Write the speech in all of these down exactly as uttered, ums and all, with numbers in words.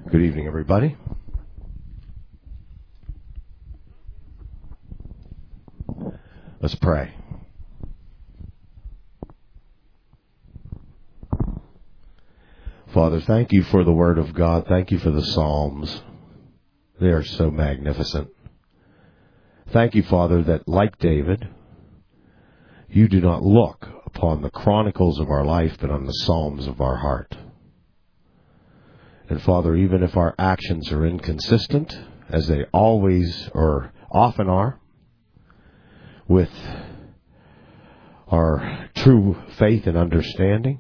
Good evening, everybody. Let's pray. Father, thank you for the Word of God. Thank you for the Psalms. They are so magnificent. Thank you, Father, that like David, you do not look upon the chronicles of our life, but on the Psalms of our heart. And Father, even if our actions are inconsistent, as they always or often are, with our true faith and understanding,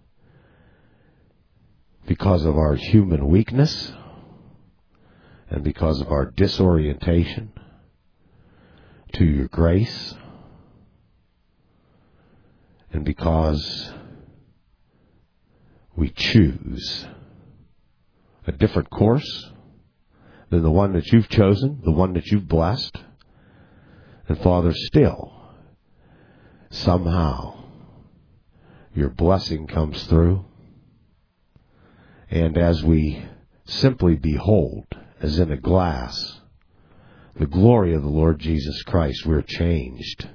because of our human weakness and because of our disorientation to your grace, and because we choose a different course than the one that you've chosen, the one that you've blessed. And Father, still, somehow, your blessing comes through. And as we simply behold, as in a glass, the glory of the Lord Jesus Christ, we're changed.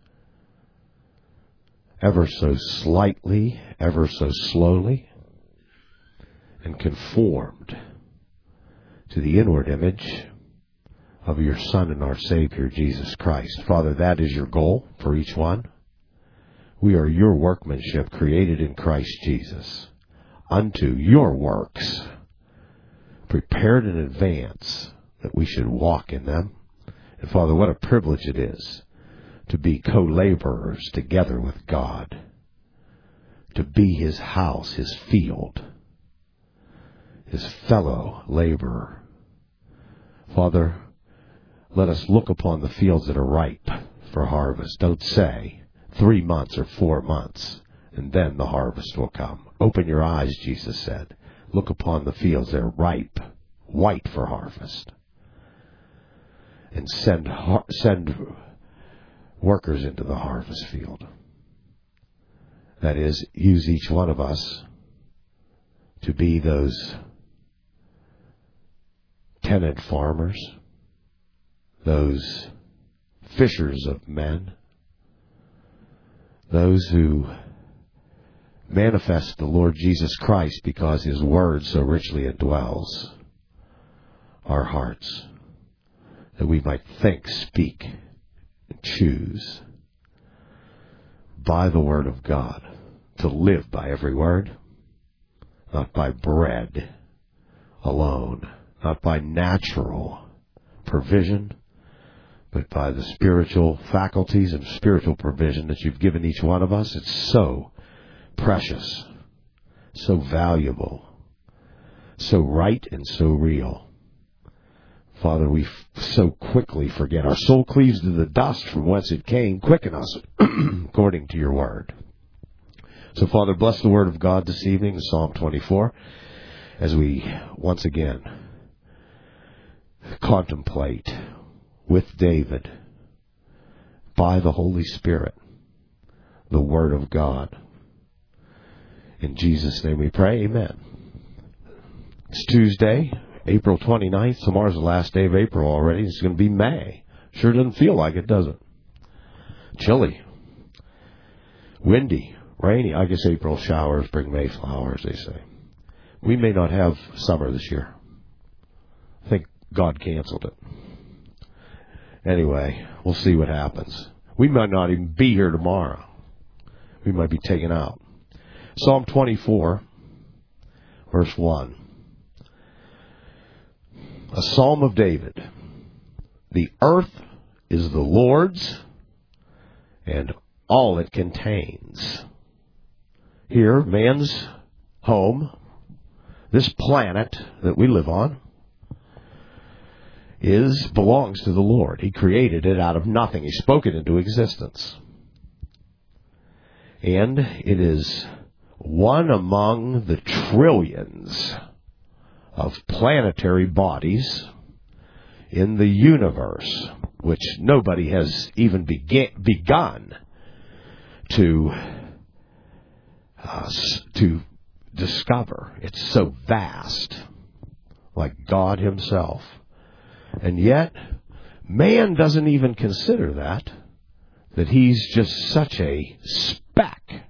Ever so slightly, ever so slowly, and conformed to the inward image of your Son and our Savior, Jesus Christ. Father, that is your goal for each one. We are your workmanship, created in Christ Jesus, unto your works, prepared in advance that we should walk in them. And Father, what a privilege it is to be co-laborers together with God, to be his house, his field, his fellow laborer. Father, let us look upon the fields that are ripe for harvest. Don't say three months or four months, and then the harvest will come. Open your eyes, Jesus said. Look upon the fields that are ripe, white for harvest. And send send workers into the harvest field. That is, use each one of us to be those tenant farmers, those fishers of men, those who manifest the Lord Jesus Christ because his word so richly indwells our hearts, that we might think, speak, and choose by the word of God, to live by every word, not by bread alone, not by natural provision, but by the spiritual faculties and spiritual provision that you've given each one of us. It's so precious, so valuable, so right and so real. Father, we f- so quickly forget. Our soul cleaves to the dust from whence it came. Quicken us according to your word. So, Father, bless the word of God this evening, Psalm twenty-four, as we once again contemplate with David, by the Holy Spirit, the word of God. In Jesus' name we pray, amen. It's Tuesday, April twenty-ninth. Tomorrow's the last day of April already. It's going to be May. Sure doesn't feel like it, does it? Chilly. Windy. Rainy. I guess April showers bring May flowers, they say. We may not have summer this year. I think God canceled it. Anyway, we'll see what happens. We might not even be here tomorrow. We might be taken out. Psalm twenty-four, verse one. A psalm of David. The earth is the Lord's, and all it contains. Here, man's home, this planet that we live on, is belongs to the Lord. He created it out of nothing. He spoke it into existence. And it is one among the trillions of planetary bodies in the universe, which nobody has even began, begun to uh, to discover. It's so vast. like God himself. And yet, man doesn't even consider that, that he's just such a speck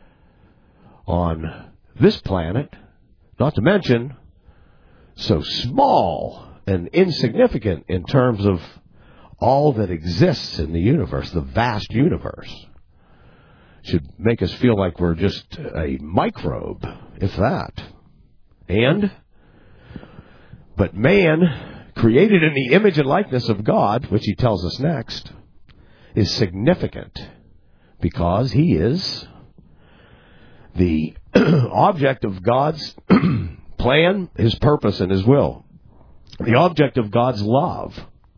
on this planet, not to mention so small and insignificant in terms of all that exists in the universe, the vast universe. Should make us feel like we're just a microbe, if that. And, but man, created in the image and likeness of God, which he tells us next, is significant because he is the object of God's plan, his purpose, and his will. The object of God's love,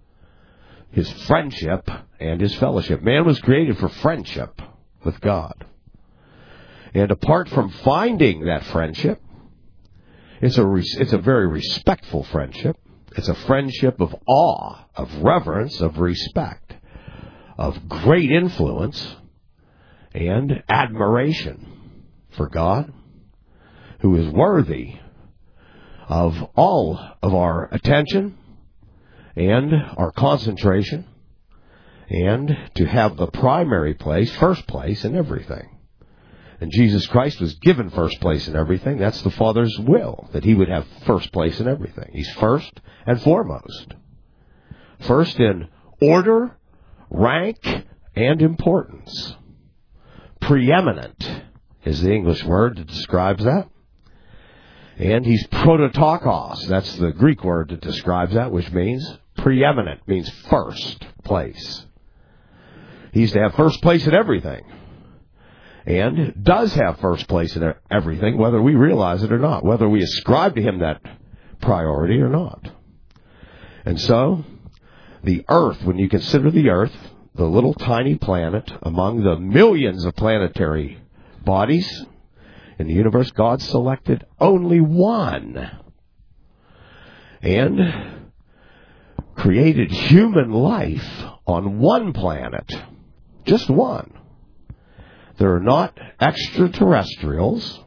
his friendship, and his fellowship. Man was created for friendship with God. And apart from finding that friendship, it's a it's a very respectful friendship. It's a friendship of awe, of reverence, of respect, of great influence and admiration for God, who is worthy of all of our attention and our concentration, and to have the primary place, first place in everything. And Jesus Christ was given first place in everything. That's the Father's will, that he would have first place in everything. He's first and foremost. First in order, rank, and importance. Preeminent is the English word that describes that. And he's prototokos. That's the Greek word that describes that, which means preeminent, means first place. He's to have first place in everything. And does have first place in everything, whether we realize it or not, whether we ascribe to him that priority or not. And so, the earth, when you consider the earth, the little tiny planet among the millions of planetary bodies in the universe, God selected only one and created human life on one planet. Just one. There are not extraterrestrials.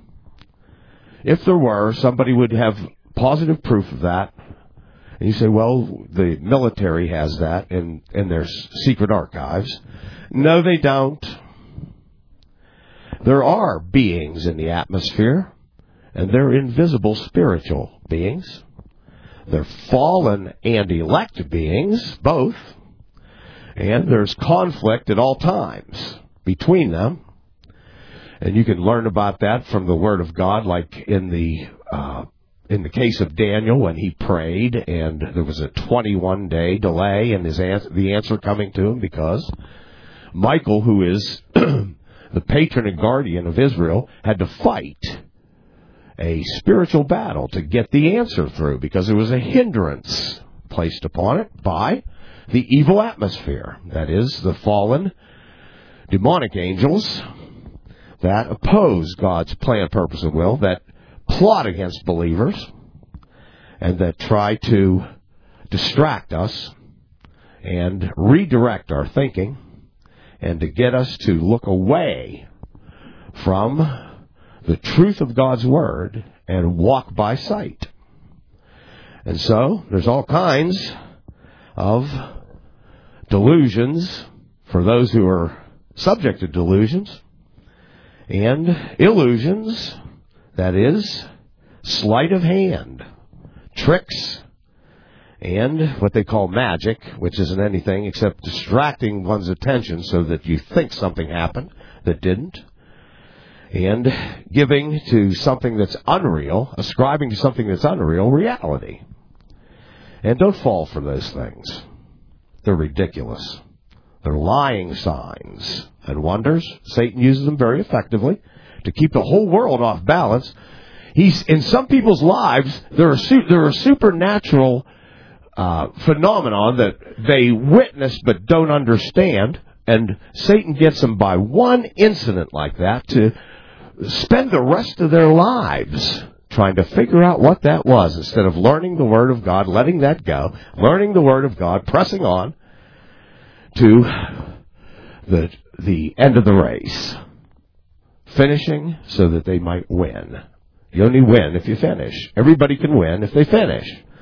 If there were, somebody would have positive proof of that. And you say, well, the military has that in, in their secret archives. No, they don't. There are beings in the atmosphere, and they're invisible spiritual beings. They're fallen and elect beings, both. And there's conflict at all times between them. And you can learn about that from the Word of God, like in the uh, in the case of Daniel when he prayed, and there was a twenty-one day delay in his answer, the answer coming to him, because Michael, who is the patron and guardian of Israel, had to fight a spiritual battle to get the answer through, because there was a hindrance placed upon it by the evil atmosphere. That is, the fallen demonic angels that oppose God's plan, purpose, and will, that plot against believers, and that try to distract us and redirect our thinking, and to get us to look away from the truth of God's Word and walk by sight. And so, there's all kinds of delusions for those who are subject to delusions, and illusions, that is, sleight of hand, tricks, and what they call magic, which isn't anything except distracting one's attention so that you think something happened that didn't, and giving to something that's unreal, ascribing to something that's unreal, reality. And don't fall for those things. They're ridiculous. They're lying signs and wonders. Satan uses them very effectively to keep the whole world off balance. He's in some people's lives, there are su- there are supernatural uh, phenomenon that they witness but don't understand, and Satan gets them by one incident like that to spend the rest of their lives trying to figure out what that was, instead of learning the Word of God, letting that go, learning the Word of God, pressing on to the the end of the race, finishing so that they might win. You only win if you finish. Everybody can win if they finish.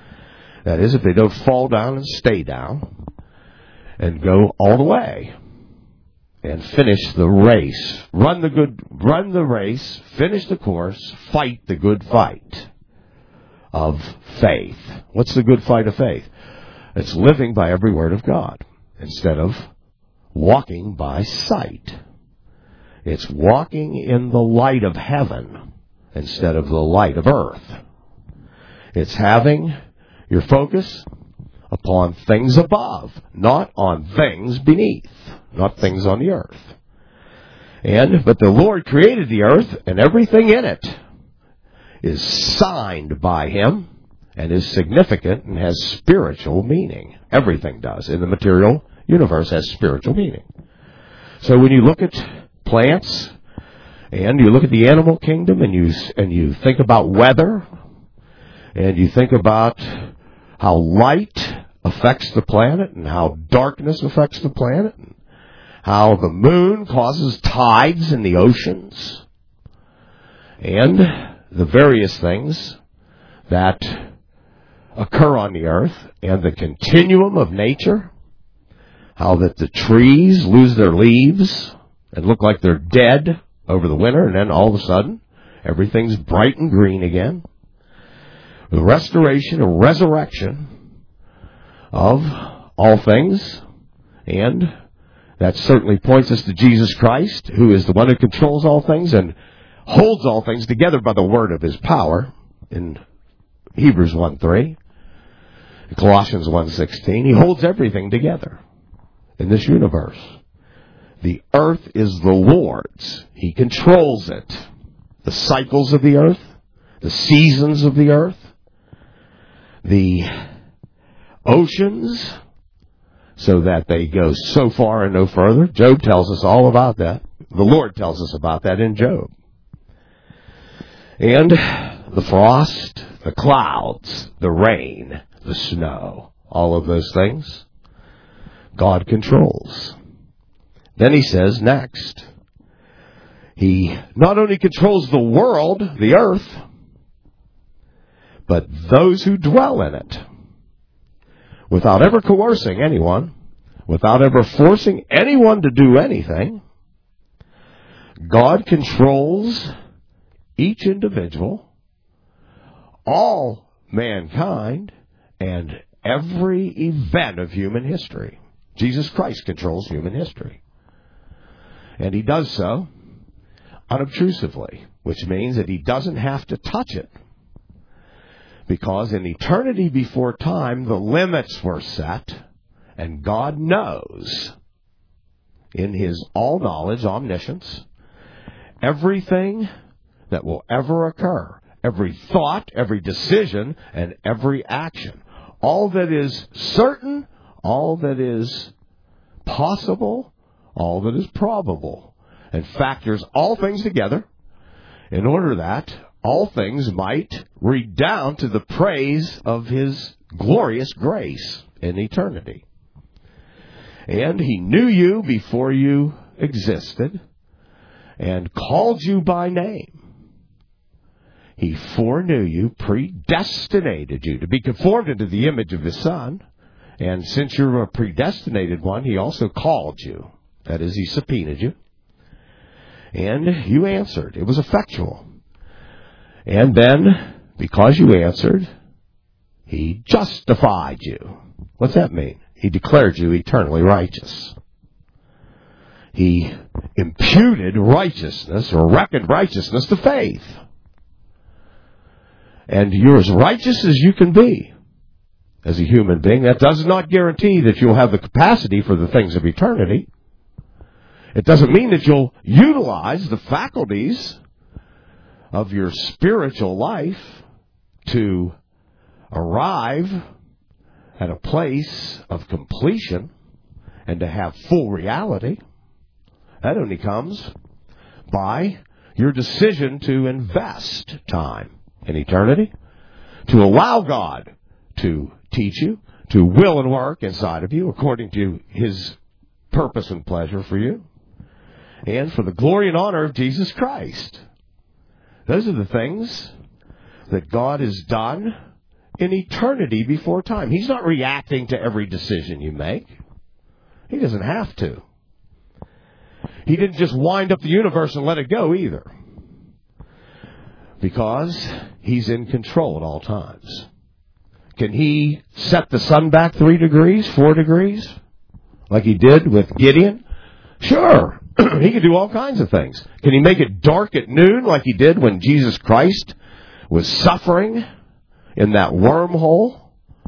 That is, if they don't fall down and stay down and go all the way and finish the race. Run the good, run the race, finish the course, fight the good fight of faith. What's the good fight of faith? It's living by every word of God instead of walking by sight. It's walking in the light of heaven instead of the light of earth. It's having your focus upon things above, not on things beneath, not things on the earth. And, but the Lord created the earth, and everything in it is signed by Him and is significant and has spiritual meaning. Everything does in the material universe has spiritual meaning. So when you look at plants and you look at the animal kingdom and you and you think about weather and you think about how light affects the planet and how darkness affects the planet and how the moon causes tides in the oceans and the various things that occur on the earth and the continuum of nature, how that the trees lose their leaves and look like they're dead over the winter, and then all of a sudden everything's bright and green again. The restoration and resurrection of all things, and that certainly points us to Jesus Christ, who is the one who controls all things and holds all things together by the word of His power in Hebrews one three, Colossians one sixteen. He holds everything together in this universe. The earth is the Lord's. He controls it. The cycles of the earth, the seasons of the earth, the oceans, so that they go so far and no further. Job tells us all about that. The Lord tells us about that in Job. And the frost, the clouds, the rain, the snow, all of those things, God controls. Then he says next, He not only controls the world, the earth, but those who dwell in it. Without ever coercing anyone, without ever forcing anyone to do anything, God controls each individual, all mankind, and every event of human history. Jesus Christ controls human history. And He does so unobtrusively, which means that He doesn't have to touch it. Because in eternity before time, the limits were set, and God knows, in His all-knowledge, omniscience, everything that will ever occur, every thought, every decision, and every action. All that is certain, all that is possible, all that is probable, and factors all things together in order that all things might redound to the praise of His glorious grace in eternity. And He knew you before you existed and called you by name. He foreknew you, predestinated you to be conformed into the image of His Son. And since you're a predestinated one, He also called you. That is, He subpoenaed you. And you answered. It was effectual. And then, because you answered, He justified you. What's that mean? He declared you eternally righteous. He imputed righteousness, or reckoned righteousness, to faith. And you're as righteous as you can be as a human being. That does not guarantee that you'll have the capacity for the things of eternity. It doesn't mean that you'll utilize the faculties of your spiritual life to arrive at a place of completion and to have full reality. That only comes by your decision to invest time in eternity, to allow God to teach you, to will and work inside of you according to His purpose and pleasure for you, and for the glory and honor of Jesus Christ. Those are the things that God has done in eternity before time. He's not reacting to every decision you make. He doesn't have to. He didn't just wind up the universe and let it go either. Because He's in control at all times. Can He set the sun back three degrees, four degrees? Like He did with Gideon? Sure. He can do all kinds of things. Can He make it dark at noon like He did when Jesus Christ was suffering in that wormhole?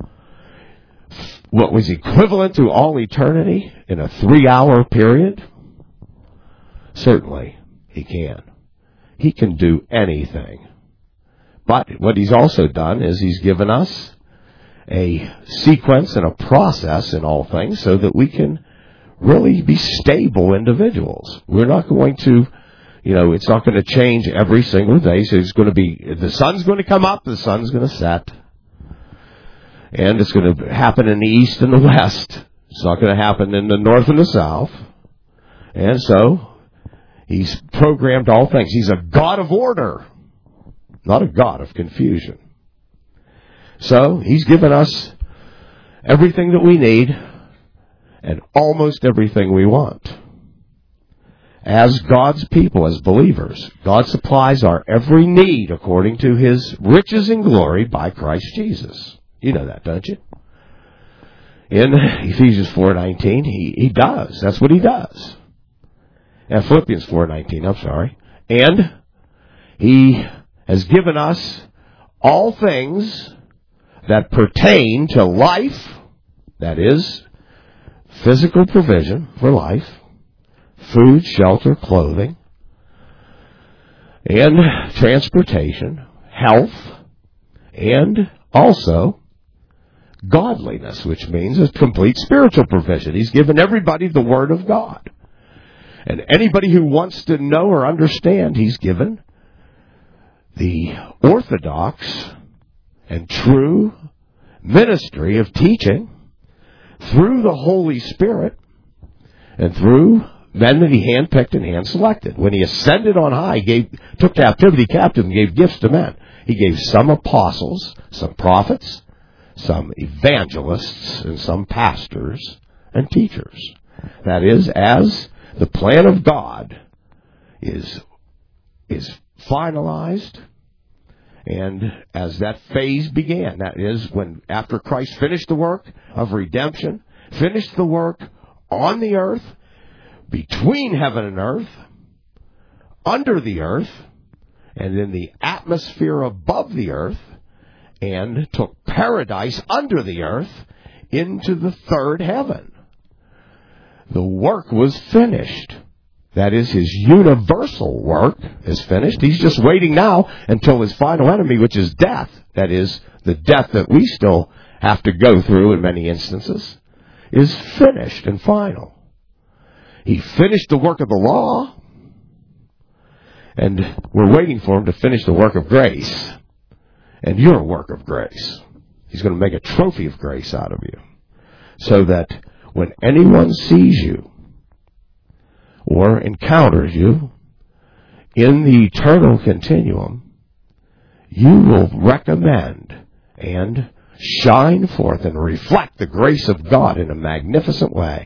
What was equivalent to all eternity in a three-hour period? Certainly, He can. He can do anything. But what He's also done is He's given us a sequence and a process in all things so that we can really be stable individuals. We're not going to, you know, it's not going to change every single day. So it's going to be, the sun's going to come up, the sun's going to set. And it's going to happen in the east and the west. It's not going to happen in the north and the south. And so, He's programmed all things. He's a God of order, not a God of confusion. So, He's given us everything that we need and almost everything we want. As God's people, as believers, God supplies our every need according to His riches and glory by Christ Jesus. You know that, don't you? In Ephesians four nineteen, he, he does. That's what He does. And Philippians four nineteen, I'm sorry. And He has given us all things that pertain to life, that is, physical provision for life, food, shelter, clothing, and transportation, health, and also godliness, which means a complete spiritual provision. He's given everybody the Word of God. And anybody who wants to know or understand, He's given the orthodox and true ministry of teaching through the Holy Spirit and through men that He handpicked and hand-selected. When He ascended on high, He gave, took captivity captive and gave gifts to men. He gave some apostles, some prophets, some evangelists, and some pastors and teachers. That is, as the plan of God is, is finalized, and as that phase began, that is, when after Christ finished the work of redemption, finished the work on the earth, between heaven and earth, under the earth, and in the atmosphere above the earth, and took paradise under the earth into the third heaven. The work was finished. That is, His universal work is finished. He's just waiting now until His final enemy, which is death, that is, the death that we still have to go through in many instances, is finished and final. He finished the work of the law, and we're waiting for Him to finish the work of grace. And your work of grace. He's going to make a trophy of grace out of you. So that when anyone sees you or encounters you in the eternal continuum, you will recommend and shine forth and reflect the grace of God in a magnificent way.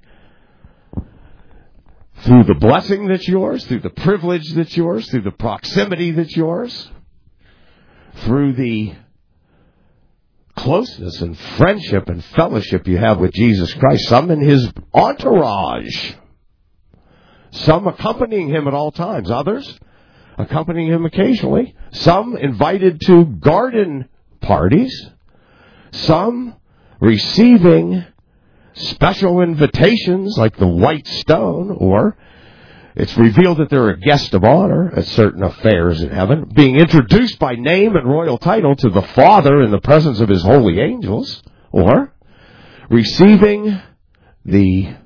Through the blessing that's yours, through the privilege that's yours, through the proximity that's yours, through the closeness and friendship and fellowship you have with Jesus Christ, some in His entourage, some accompanying Him at all times, others accompanying Him occasionally, some invited to garden parties, some receiving special invitations like the White Stone, or it's revealed that they're a guest of honor at certain affairs in heaven, being introduced by name and royal title to the Father in the presence of His holy angels, or receiving the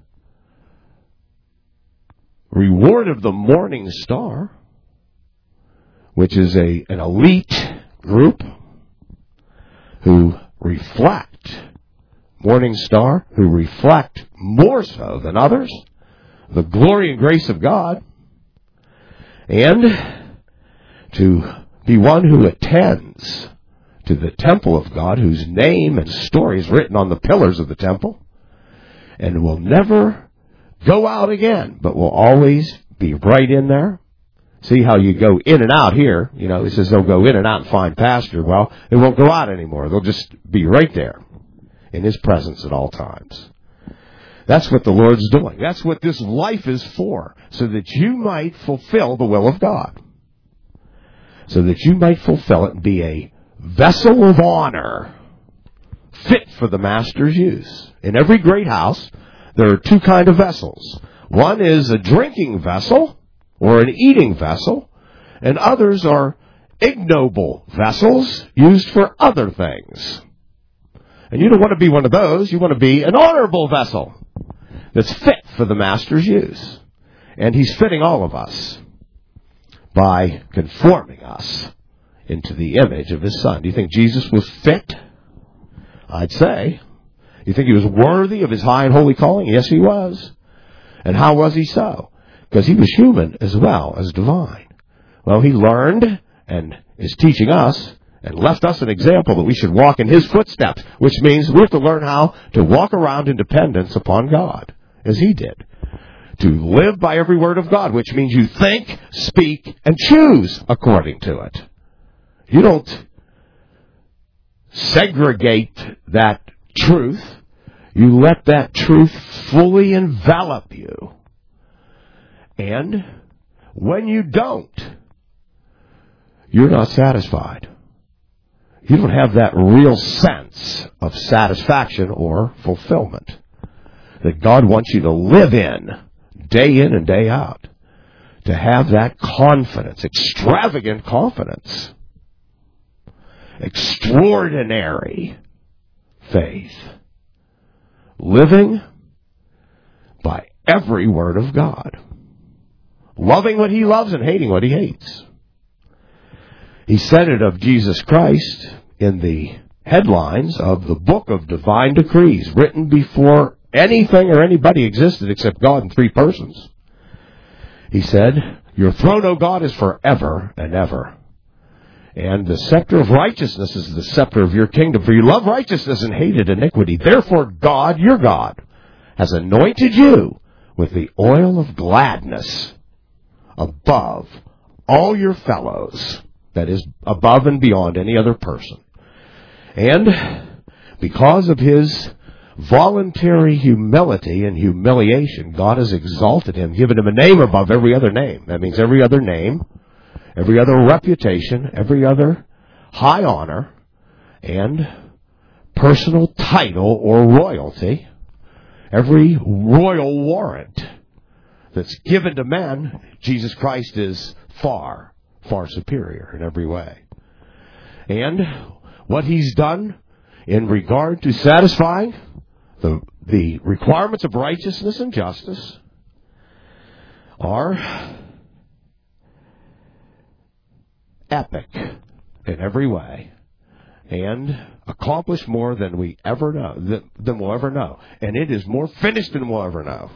reward of the morning star, which is a an elite group who reflect, morning star, who reflect more so than others the glory and grace of God, and to be one who attends to the temple of God, whose name and story is written on the pillars of the temple, and will never go out again, but will always be right in there. See how you go in and out here. You know, it says they'll go in and out and find pasture. Well, they won't go out anymore. They'll just be right there in His presence at all times. That's what the Lord's doing. That's what this life is for, so that you might fulfill the will of God. So that you might fulfill it and be a vessel of honor, fit for the Master's use. In every great house, there are two kinds of vessels. One is a drinking vessel, or an eating vessel, and others are ignoble vessels used for other things. And you don't want to be one of those. You want to be an honorable vessel that's fit for the Master's use. And He's fitting all of us by conforming us into the image of His Son. Do you think Jesus was fit? I'd say. You think He was worthy of His high and holy calling? Yes, He was. And how was He so? Because He was human as well as divine. Well, He learned and is teaching us and left us an example that we should walk in His footsteps, which means we have to learn how to walk around in dependence upon God, as He did. To live by every word of God, which means you think, speak, and choose according to it. You don't segregate that truth. You let that truth fully envelop you. And when you don't, you're not satisfied. You don't have that real sense of satisfaction or fulfillment that God wants you to live in day in and day out. To have that confidence, extravagant confidence, extraordinary faith, living by every word of God, loving what He loves and hating what He hates. He said it of Jesus Christ in the headlines of the book of divine decrees, written before anything or anybody existed except God in three persons. He said, "Your throne, O God, is forever and ever. And the scepter of righteousness is the scepter of your kingdom. For you love righteousness and hated iniquity. Therefore God, your God, has anointed you with the oil of gladness above all your fellows." That is, above and beyond any other person. And because of His voluntary humility and humiliation, God has exalted Him, given Him a name above every other name. That means every other name, every other reputation, every other high honor, and personal title or royalty, every royal warrant that's given to man, Jesus Christ is far, far superior in every way. And what He's done in regard to satisfying the, the requirements of righteousness and justice are epic in every way and accomplish more than we ever know, than, than we'll ever know. And it is more finished than we'll ever know.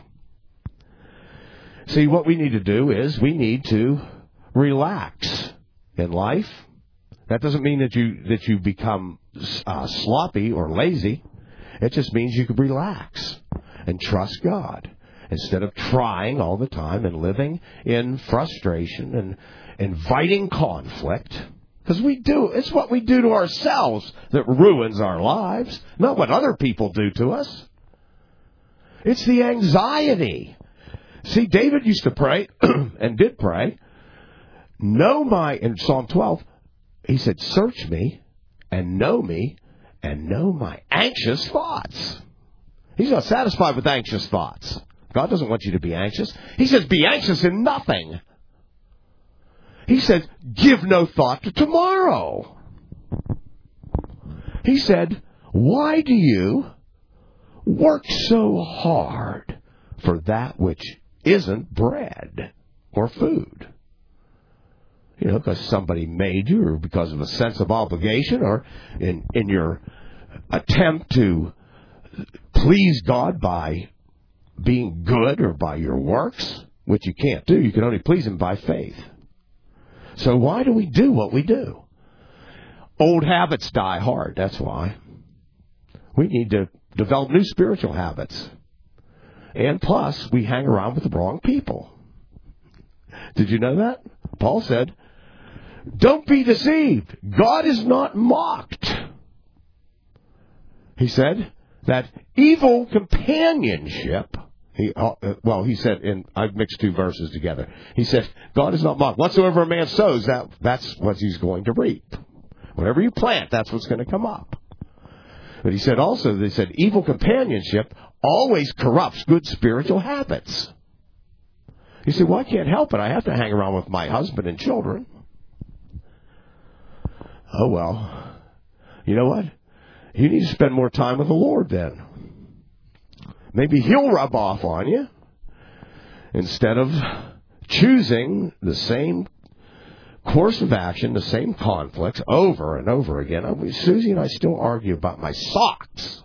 See, what we need to do is we need to relax in life. That doesn't mean that you that you become uh, sloppy or lazy. It just means you can relax and trust God instead of trying all the time and living in frustration and inviting conflict. Because we do, it's what we do to ourselves that ruins our lives, not what other people do to us. It's the anxiety. See, David used to pray and did pray. Know my, in Psalm twelve, he said, "Search me and know me and know my anxious thoughts." He's not satisfied with anxious thoughts. God doesn't want you to be anxious. He says, be anxious in nothing. He said, give no thought to tomorrow. He said, why do you work so hard for that which isn't bread or food? You know, because somebody made you, or because of a sense of obligation, or in, in your attempt to please God by being good or by your works, which you can't do. You can only please Him by faith. So why do we do what we do? Old habits die hard, that's why. We need to develop new spiritual habits. And plus, we hang around with the wrong people. Did you know that? Paul said, don't be deceived. God is not mocked. He said that evil companionship, he, uh, well, he said, in I've mixed two verses together. He said, God is not mocked. Whatsoever a man sows, that, that's what he's going to reap. Whatever you plant, that's what's going to come up. But he said also, they said, evil companionship always corrupts good spiritual habits. He said, well, I can't help it. I have to hang around with my husband and children. Oh, well, you know what? You need to spend more time with the Lord then. Maybe He'll rub off on you instead of choosing the same course of action, the same conflicts over and over again. I mean, Susie and I still argue about my socks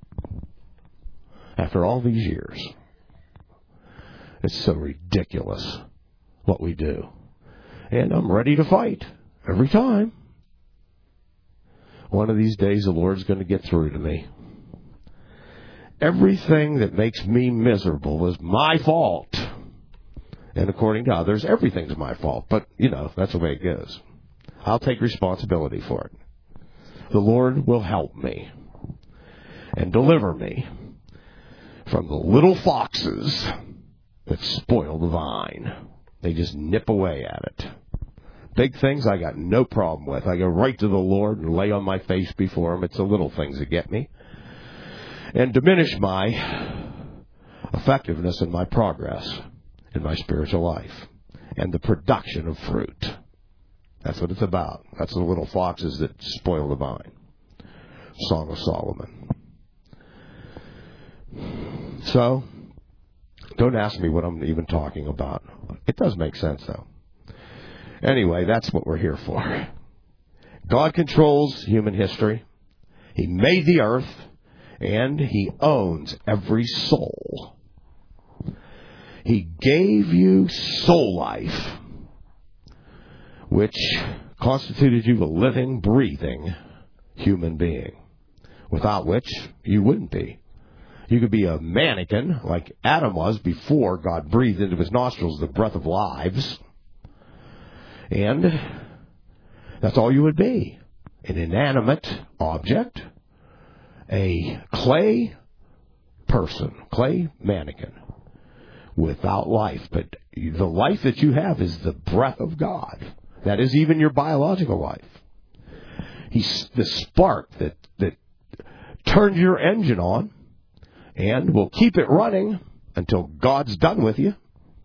after all these years. It's so ridiculous what we do. And I'm ready to fight every time. One of these days the Lord's going to get through to me. Everything that makes me miserable is my fault. And according to others, everything's my fault. But, you know, that's the way it goes. I'll take responsibility for it. The Lord will help me and deliver me from the little foxes that spoil the vine. They just nip away at it. Big things I got no problem with. I go right to the Lord and lay on my face before Him. It's the little things that get me. And diminish my effectiveness and my progress in my spiritual life. And the production of fruit. That's what it's about. That's the little foxes that spoil the vine. Song of Solomon. So, don't ask me what I'm even talking about. It does make sense, though. Anyway, that's what we're here for. God controls human history. He made the earth, and He owns every soul. He gave you soul life, which constituted you a living, breathing human being, without which you wouldn't be. You could be a mannequin, like Adam was before God breathed into his nostrils the breath of lives. And that's all you would be. An inanimate object, a clay person, clay mannequin, without life. But the life that you have is the breath of God. That is even your biological life. He's the spark that, that turns your engine on and will keep it running until God's done with you,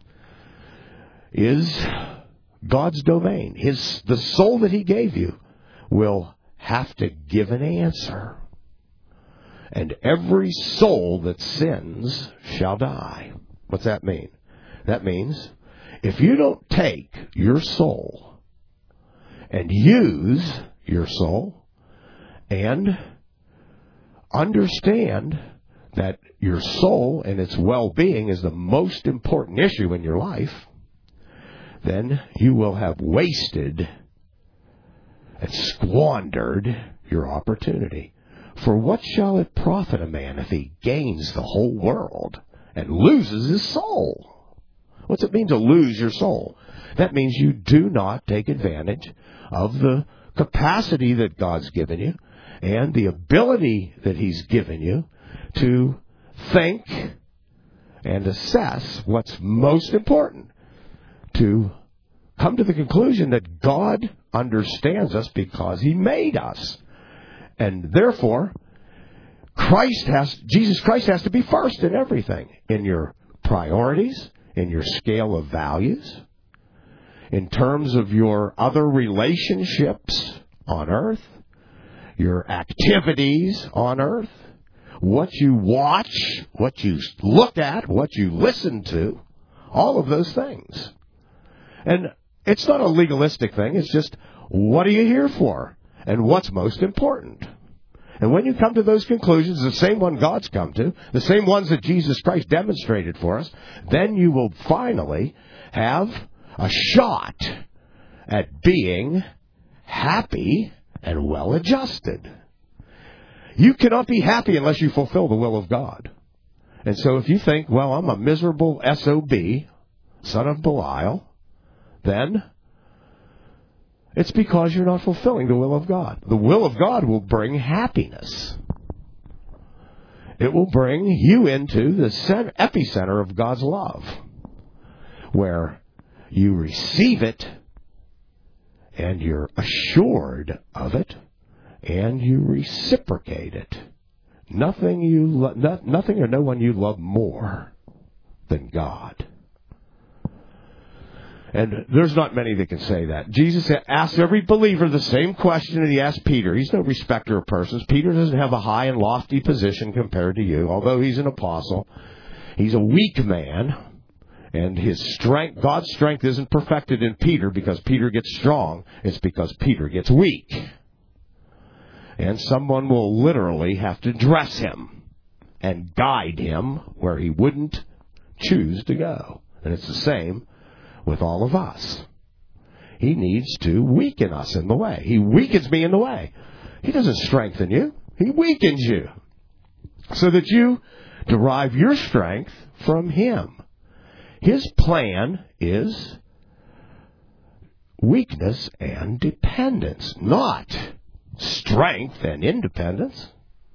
is God's domain. His the soul that He gave you will have to give an answer. And every soul that sins shall die. What's that mean? That means if you don't take your soul and use your soul and understand that your soul and its well-being is the most important issue in your life, then you will have wasted and squandered your opportunity. For what shall it profit a man if he gains the whole world and loses his soul? What's it mean to lose your soul? That means you do not take advantage of the capacity that God's given you and the ability that He's given you to think and assess what's most important. To come to the conclusion that God understands us because He made us. And therefore, Christ has, Jesus Christ has to be first in everything. In your priorities, in your scale of values, in terms of your other relationships on earth, your activities on earth, what you watch, what you look at, what you listen to, all of those things. And it's not a legalistic thing. It's just, what are you here for? And what's most important? And when you come to those conclusions, the same one God's come to, the same ones that Jesus Christ demonstrated for us, then you will finally have a shot at being happy and well adjusted. You cannot be happy unless you fulfill the will of God. And so if you think, well, I'm a miserable S O B, son of Belial, then it's because you're not fulfilling the will of God. The will of God will bring happiness. It will bring you into the center, epicenter of God's love, where you receive it and you're assured of it and you reciprocate it. Nothing you lo- no, nothing or no one you love more than God. And there's not many that can say that. Jesus asked every believer the same question that he asked Peter. He's no respecter of persons. Peter doesn't have a high and lofty position compared to you, although he's an apostle. He's a weak man, and his strength, God's strength isn't perfected in Peter because Peter gets strong. It's because Peter gets weak. And someone will literally have to dress him and guide him where he wouldn't choose to go. And it's the same with all of us. He needs to weaken us in the way. He weakens me in the way. He doesn't strengthen you. He weakens you so that you derive your strength from him. His plan is weakness and dependence, not strength and independence.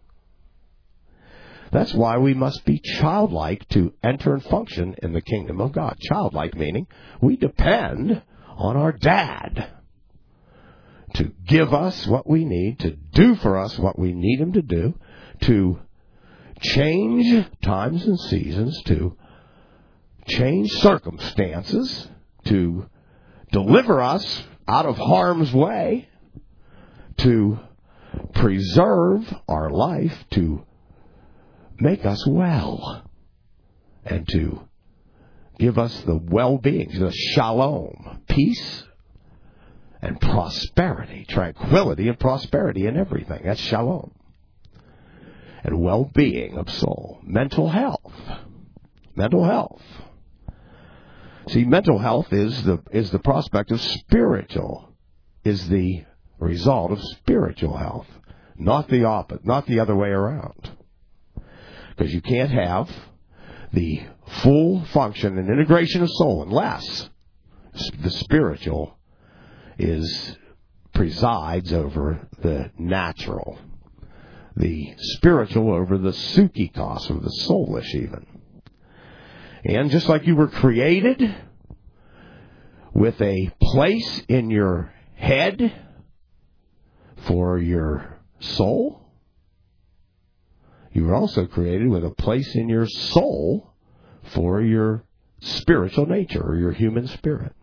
That's why we must be childlike to enter and function in the kingdom of God. Childlike meaning we depend on our dad to give us what we need, to do for us what we need him to do, to change times and seasons, to change circumstances, to deliver us out of harm's way, to preserve our life, to make us well, and to give us the well-being, the shalom, peace and prosperity, tranquility and prosperity in everything. That's shalom. And well-being of soul. Mental health. Mental health. See, mental health is the is the prospect of spiritual, is the result of spiritual health, not the opposite, not the other way around. Because you can't have the full function and integration of soul unless the spiritual is presides over the natural, the spiritual over the psychikos, or the soulish even. And just like you were created with a place in your head for your soul, you were also created with a place in your soul for your spiritual nature, or your human spirit.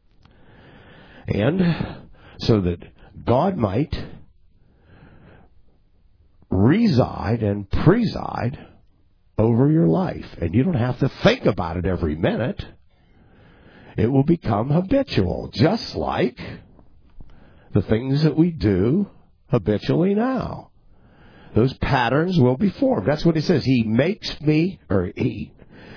And so that God might reside and preside over your life. And you don't have to think about it every minute. It will become habitual, just like the things that we do habitually now. Those patterns will be formed. That's what he says. He makes me, or he,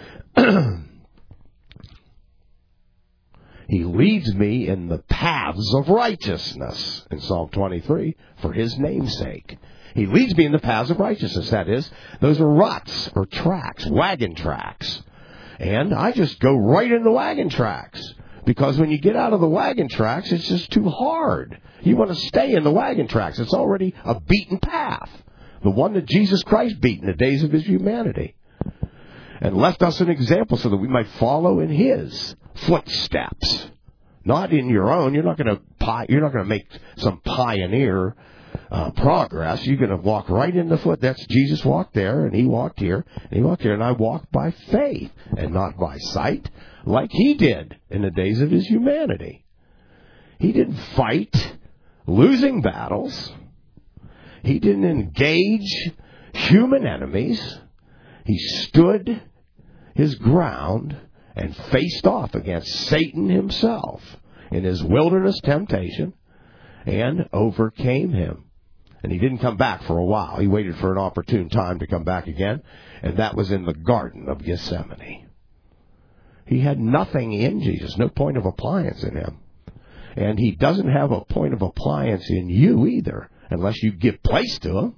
he leads me in the paths of righteousness, in Psalm twenty-three, for his name's sake. He leads me in the paths of righteousness. That is, those are ruts, or tracks, wagon tracks. And I just go right in the wagon tracks. Because when you get out of the wagon tracks, it's just too hard. You want to stay in the wagon tracks. It's already a beaten path. The one that Jesus Christ beat in the days of his humanity. And left us an example so that we might follow in his footsteps. Not in your own. You're not going to you're not going to make some pioneer uh, progress. You're going to walk right in the foot. That's Jesus walked there, and he walked here, and he walked here, and I walked by faith and not by sight, like he did in the days of his humanity. He didn't fight losing battles. He didn't engage human enemies. He stood his ground and faced off against Satan himself in his wilderness temptation and overcame him. And he didn't come back for a while. He waited for an opportune time to come back again, and that was in the Garden of Gethsemane. He had nothing in Jesus, no point of appliance in him. And He doesn't have a point of appliance in you either, unless you give place to Him.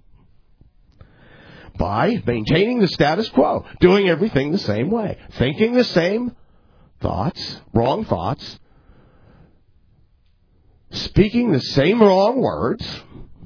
By maintaining the status quo, doing everything the same way, thinking the same thoughts, wrong thoughts, speaking the same wrong words,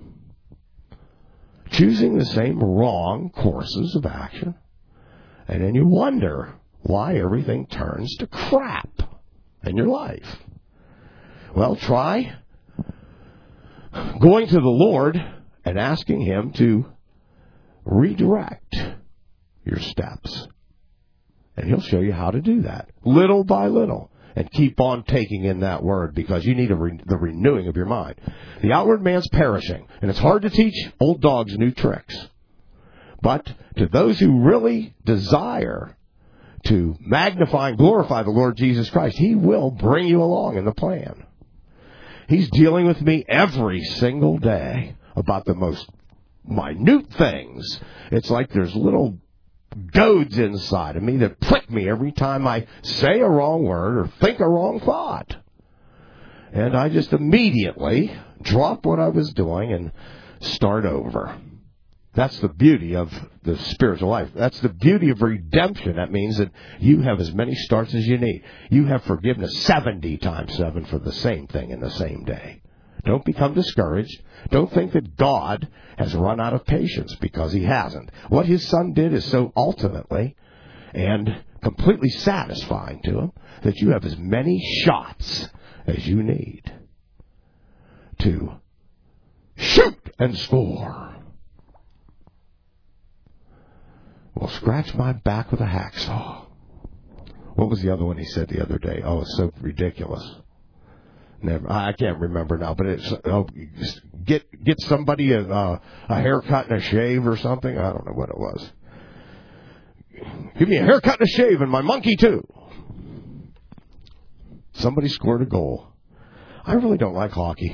choosing the same wrong courses of action, and then you wonder why everything turns to crap in your life. Well, try going to the Lord and asking Him to redirect your steps. And He'll show you how to do that, little by little. And keep on taking in that word, because you need a re- the renewing of your mind. The outward man's perishing, and it's hard to teach old dogs new tricks. But to those who really desire to magnify and glorify the Lord Jesus Christ, He will bring you along in the plan. He's dealing with me every single day about the most minute things. It's like there's little goads inside of me that prick me every time I say a wrong word or think a wrong thought. And I just immediately drop what I was doing and start over. That's the beauty of the spiritual life. That's the beauty of redemption. That means that you have as many starts as you need. You have forgiveness seventy times seven for the same thing in the same day. Don't become discouraged. Don't think that God has run out of patience, because He hasn't. What His Son did is so ultimately and completely satisfying to Him that you have as many shots as you need to shoot and score. Well, scratch my back with a hacksaw. What was the other one he said the other day? Oh, it's so ridiculous. Never, I can't remember now, but it's oh, get get somebody a, uh, a haircut and a shave or something. I don't know what it was. Give me a haircut and a shave and my monkey too. Somebody scored a goal. I really don't like hockey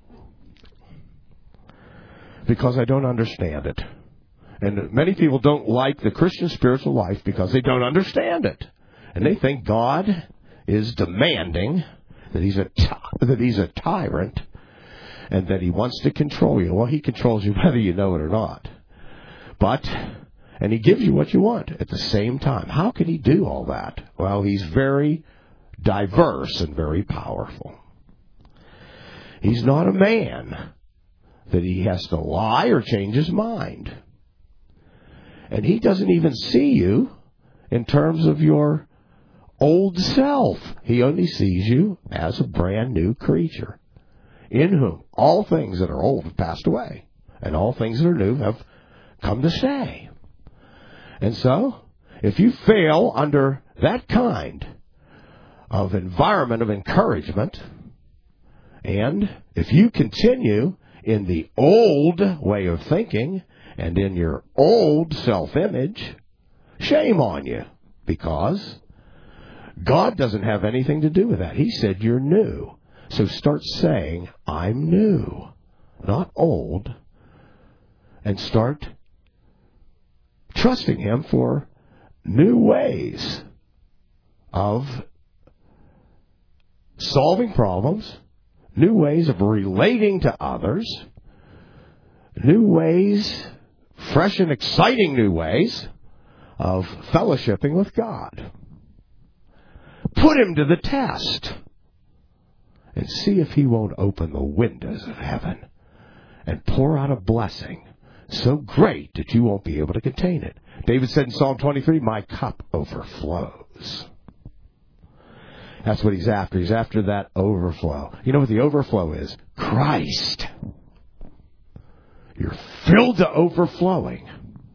because I don't understand it. And many people don't like the Christian spiritual life because they don't understand it. And they think God is demanding that he's a t- that he's a tyrant and that He wants to control you. Well, He controls you whether you know it or not. But, and He gives you what you want at the same time. How can He do all that? Well, He's very diverse and very powerful. He's not a man that He has to lie or change His mind. And He doesn't even see you in terms of your old self. He only sees you as a brand new creature, in whom all things that are old have passed away, and all things that are new have come to stay. And so, if you fail under that kind of environment of encouragement, and if you continue in the old way of thinking and in your old self-image, shame on you, because God doesn't have anything to do with that. He said you're new. So start saying, I'm new, not old, and start trusting Him for new ways of solving problems, new ways of relating to others, new ways, fresh and exciting new ways of fellowshipping with God. Put Him to the test and see if He won't open the windows of heaven and pour out a blessing so great that you won't be able to contain it. David said in Psalm twenty-three, my cup overflows. That's what he's after. He's after that overflow. You know what the overflow is? Christ. You're filled to overflowing.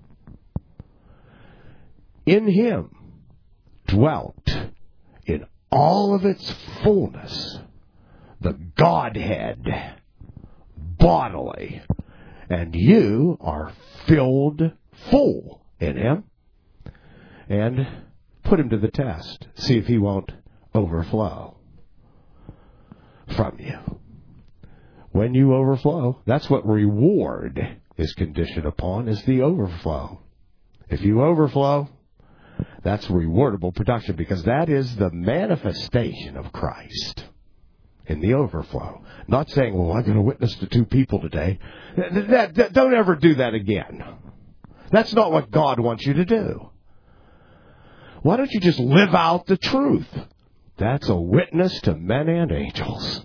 In Him dwelt in all of its fullness the Godhead bodily. And you are filled full in Him. And put Him to the test. See if He won't overflow from you. When you overflow, that's what reward is conditioned upon, is the overflow. If you overflow, that's rewardable production, because that is the manifestation of Christ. in the overflow. Not saying, well, I'm going to witness to two people today. That, that, that, don't ever do that again. That's not what God wants you to do. Why don't you just live out the truth? That's a witness to men and angels.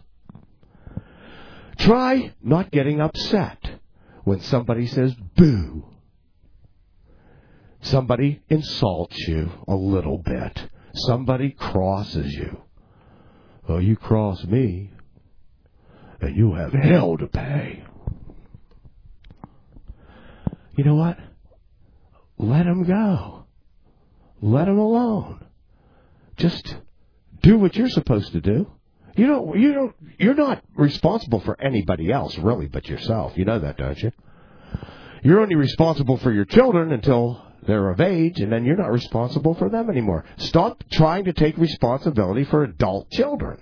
Try not getting upset when somebody says boo. Somebody insults you a little bit. Somebody crosses you. Oh, you cross me, and you have hell to pay. You know what? Let them go. Let them alone. Just do what you're supposed to do. You don't. You don't. You're not responsible for anybody else, really, but yourself. You know that, don't you? You're only responsible for your children until they're of age, and then you're not responsible for them anymore. Stop trying to take responsibility for adult children.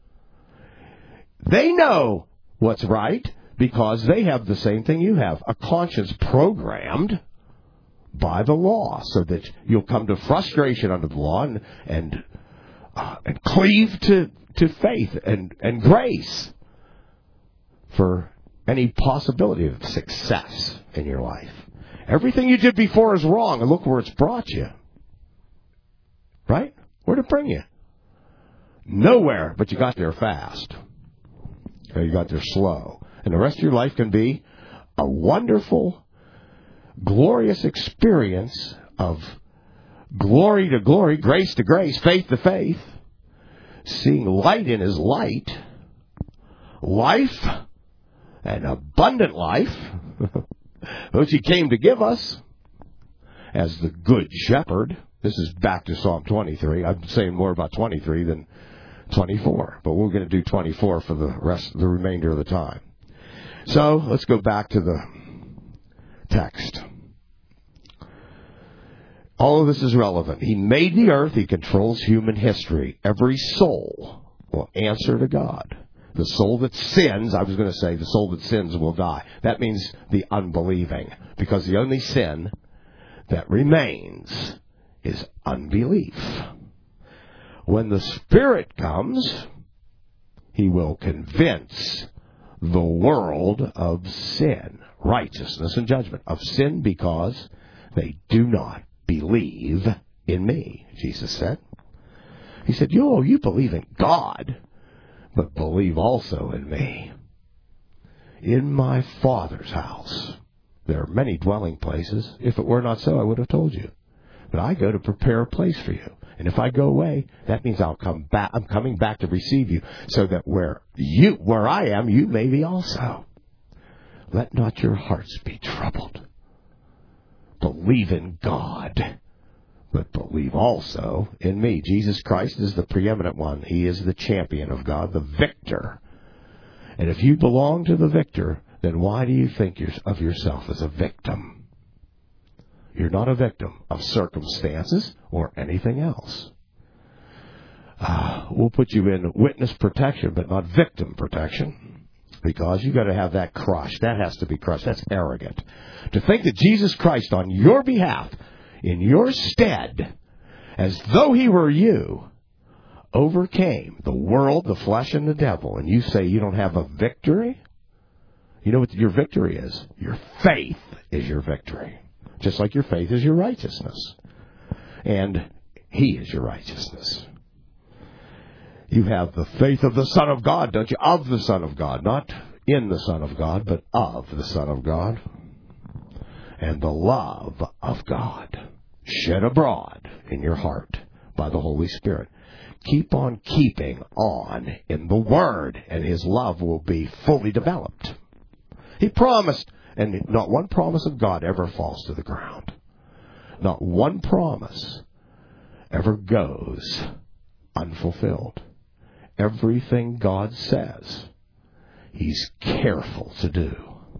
They know what's right because they have the same thing you have, a conscience programmed by the law, so that you'll come to frustration under the law and and, uh, and cleave to, to faith and, and grace for any possibility of success in your life. Everything you did before is wrong, and look where it's brought you. Right? Where'd it bring you? Nowhere, but you got there fast. Or you got there slow. And the rest of your life can be a wonderful, glorious experience of glory to glory, grace to grace, faith to faith, seeing light in His light, life, an abundant life, which He came to give us as the Good Shepherd. This is back to Psalm twenty-three. I'm saying more about twenty-three than twenty-four, but we're going to do twenty-four for the rest, the remainder of the time. So let's go back to the text. All of this is relevant. He made the earth. He controls human history. Every soul will answer to God. The soul that sins, I was going to say the soul that sins will die. That means the unbelieving, because the only sin that remains is unbelief. When the Spirit comes, He will convince the world of sin, righteousness, and judgment. Of sin because they do not believe in me, Jesus said. He said, yo, you believe in God, but believe also in me. In my Father's house there are many dwelling places. If it were not so, I would have told you. But I go to prepare a place for you. And if I go away, that means I'll come back. I'm coming back to receive you, so that where you, where I am, you may be also. Let not your hearts be troubled. Believe in God, but believe also in me. Jesus Christ is the preeminent one. He is the champion of God, the victor. And if you belong to the victor, then why do you think of yourself as a victim? You're not a victim of circumstances or anything else. Uh, we'll put you in witness protection, but not victim protection, because you've got to have that crushed. That has to be crushed. That's arrogant. To think that Jesus Christ, on your behalf, in your stead, as though He were you, overcame the world, the flesh, and the devil, and you say you don't have a victory? You know what your victory is? Your faith is your victory. Just like your faith is your righteousness. And He is your righteousness. You have the faith of the Son of God, don't you? Of the Son of God. Not in the Son of God, but of the Son of God. And the love of God shed abroad in your heart by the Holy Spirit. Keep on keeping on in the Word, and His love will be fully developed. He promised. And not one promise of God ever falls to the ground. Not one promise ever goes unfulfilled. Everything God says, He's careful to do.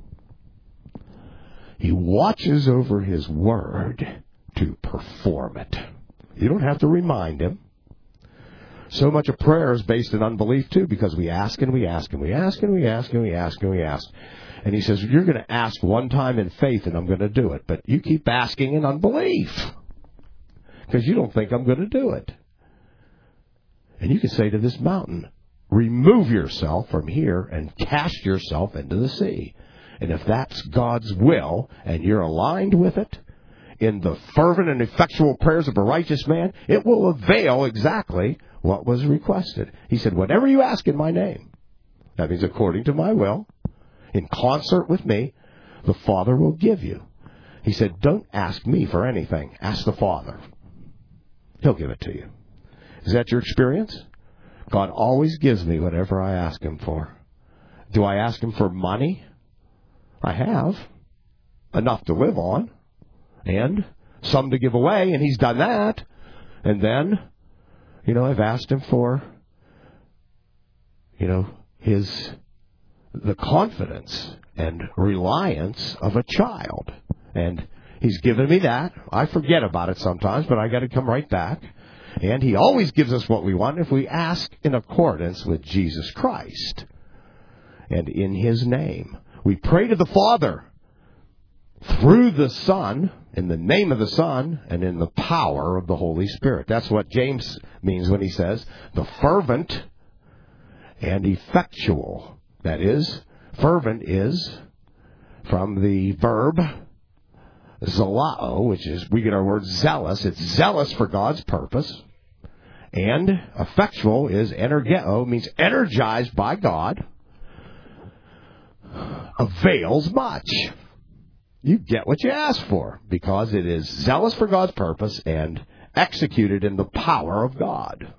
He watches over His word to perform it. You don't have to remind Him. So much of prayer is based in unbelief, too, because we ask and we ask and we ask and we ask and we ask and we ask. And He says, you're going to ask one time in faith and I'm going to do it. But you keep asking in unbelief because you don't think I'm going to do it. And you can say to this mountain, remove yourself from here and cast yourself into the sea. And if that's God's will and you're aligned with it, in the fervent and effectual prayers of a righteous man, it will avail exactly what was requested. He said, whatever you ask in my name, that means according to my will, in concert with me, the Father will give you. He said, don't ask me for anything. Ask the Father. He'll give it to you. Is that your experience? God always gives me whatever I ask Him for. Do I ask Him for money? I have. Enough to live on. And some to give away, and He's done that. And then, you know, I've asked Him for, you know, His, the confidence and reliance of a child. And He's given me that. I forget about it sometimes, but I got to come right back. And He always gives us what we want if we ask in accordance with Jesus Christ. And in His name. We pray to the Father through the Son, in the name of the Son, and in the power of the Holy Spirit. That's what James means when he says, the fervent and effectual. That is, fervent is from the verb zelao, which is, we get our word zealous. It's zealous for God's purpose. And effectual is energeo, means energized by God. Avails much. You get what you ask for, because it is zealous for God's purpose and executed in the power of God.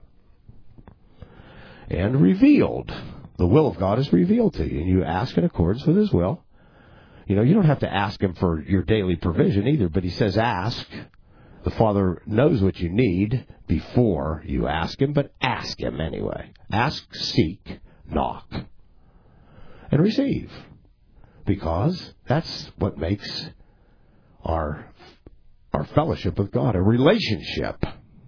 And revealed. The will of God is revealed to you, and you ask in accordance with His will. You know, you don't have to ask Him for your daily provision either, but He says ask. The Father knows what you need before you ask Him, but ask Him anyway. Ask, seek, knock, and receive. Because that's what makes our our fellowship with God. A relationship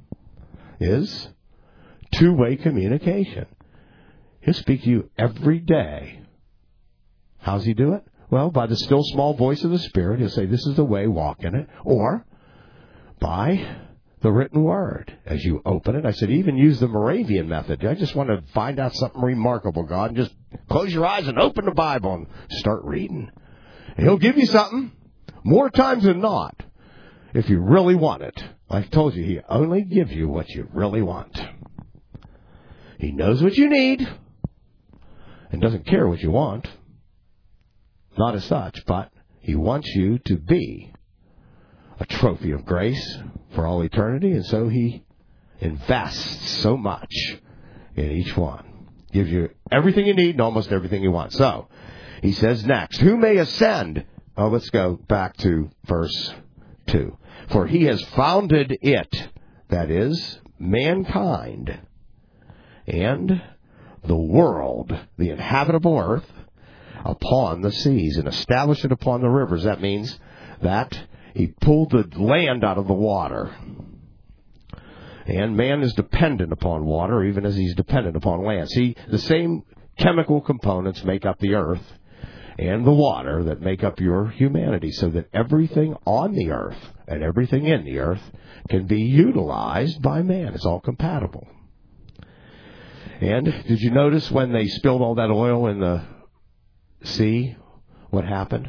is two-way communication. He'll speak to you every day. How's He do it? Well, by the still small voice of the Spirit, He'll say, this is the way, walk in it. Or by the written word. As you open it, I said, even use the Moravian method. I just want to find out something remarkable, God, and just close your eyes and open the Bible and start reading. And He'll give you something more times than not if you really want it. Like I told you, He only gives you what you really want. He knows what you need and doesn't care what you want. Not as such, but He wants you to be a trophy of grace for all eternity, and so He invests so much in each one. Gives you everything you need and almost everything you want. So, He says next, who may ascend? Oh, let's go back to verse two. For He has founded it, that is, mankind, and the world, the inhabitable earth, upon the seas, and established it upon the rivers. That means that He pulled the land out of the water. And man is dependent upon water, even as he's dependent upon land. See, the same chemical components make up the earth and the water that make up your humanity, so that everything on the earth and everything in the earth can be utilized by man. It's all compatible. And did you notice when they spilled all that oil in the sea, what happened?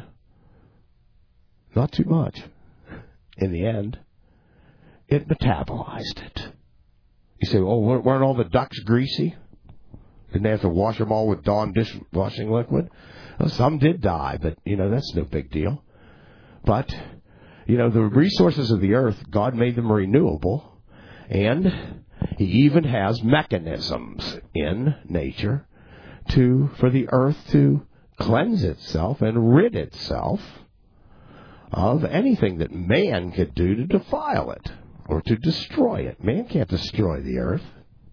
Not too much. In the end, it metabolized it. You say, oh, weren't all the ducks greasy? Didn't they have to wash them all with Dawn dishwashing liquid? Well, some did die, but, you know, that's no big deal. But, you know, the resources of the earth, God made them renewable, and He even has mechanisms in nature to for the earth to cleanse itself and rid itself of anything that man could do to defile it or to destroy it. Man can't destroy the earth.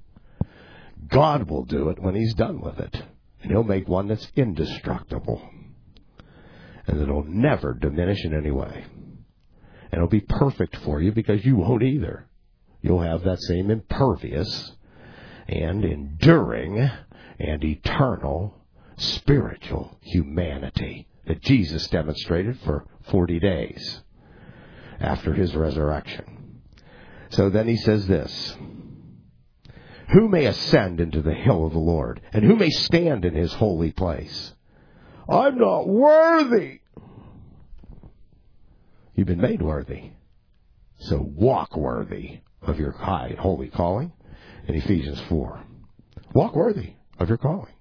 God will do it when He's done with it. And He'll make one that's indestructible. And it'll never diminish in any way. And it'll be perfect for you because you won't either. You'll have that same impervious and enduring and eternal spiritual humanity that Jesus demonstrated for forty days after His resurrection. So then He says this, Who may ascend into the hill of the Lord? And who may stand in his holy place? I'm not worthy. You've been made worthy. So walk worthy of your high holy calling in Ephesians four. Walk worthy of your calling.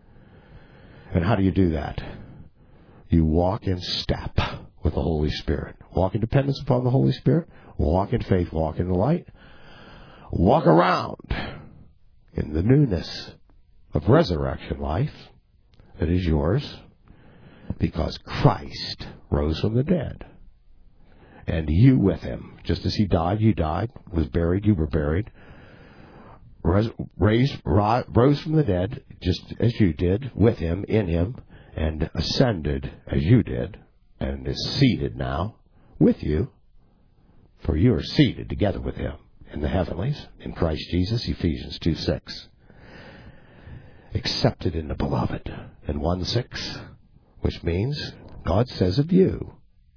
And how do you do that? You walk in step with the Holy Spirit. Walk in dependence upon the Holy Spirit. Walk in faith. Walk in the light. Walk around in the newness of resurrection life that is yours because Christ rose from the dead. And you with him. Just as he died, you died. Was buried, you were buried. Res- raised, ro- rose from the dead, just as you did, with him, in him, and ascended as you did, and is seated now with you, for you are seated together with him in the heavenlies, in Christ Jesus, Ephesians two six. Accepted in the beloved, in one six, which means God says of you,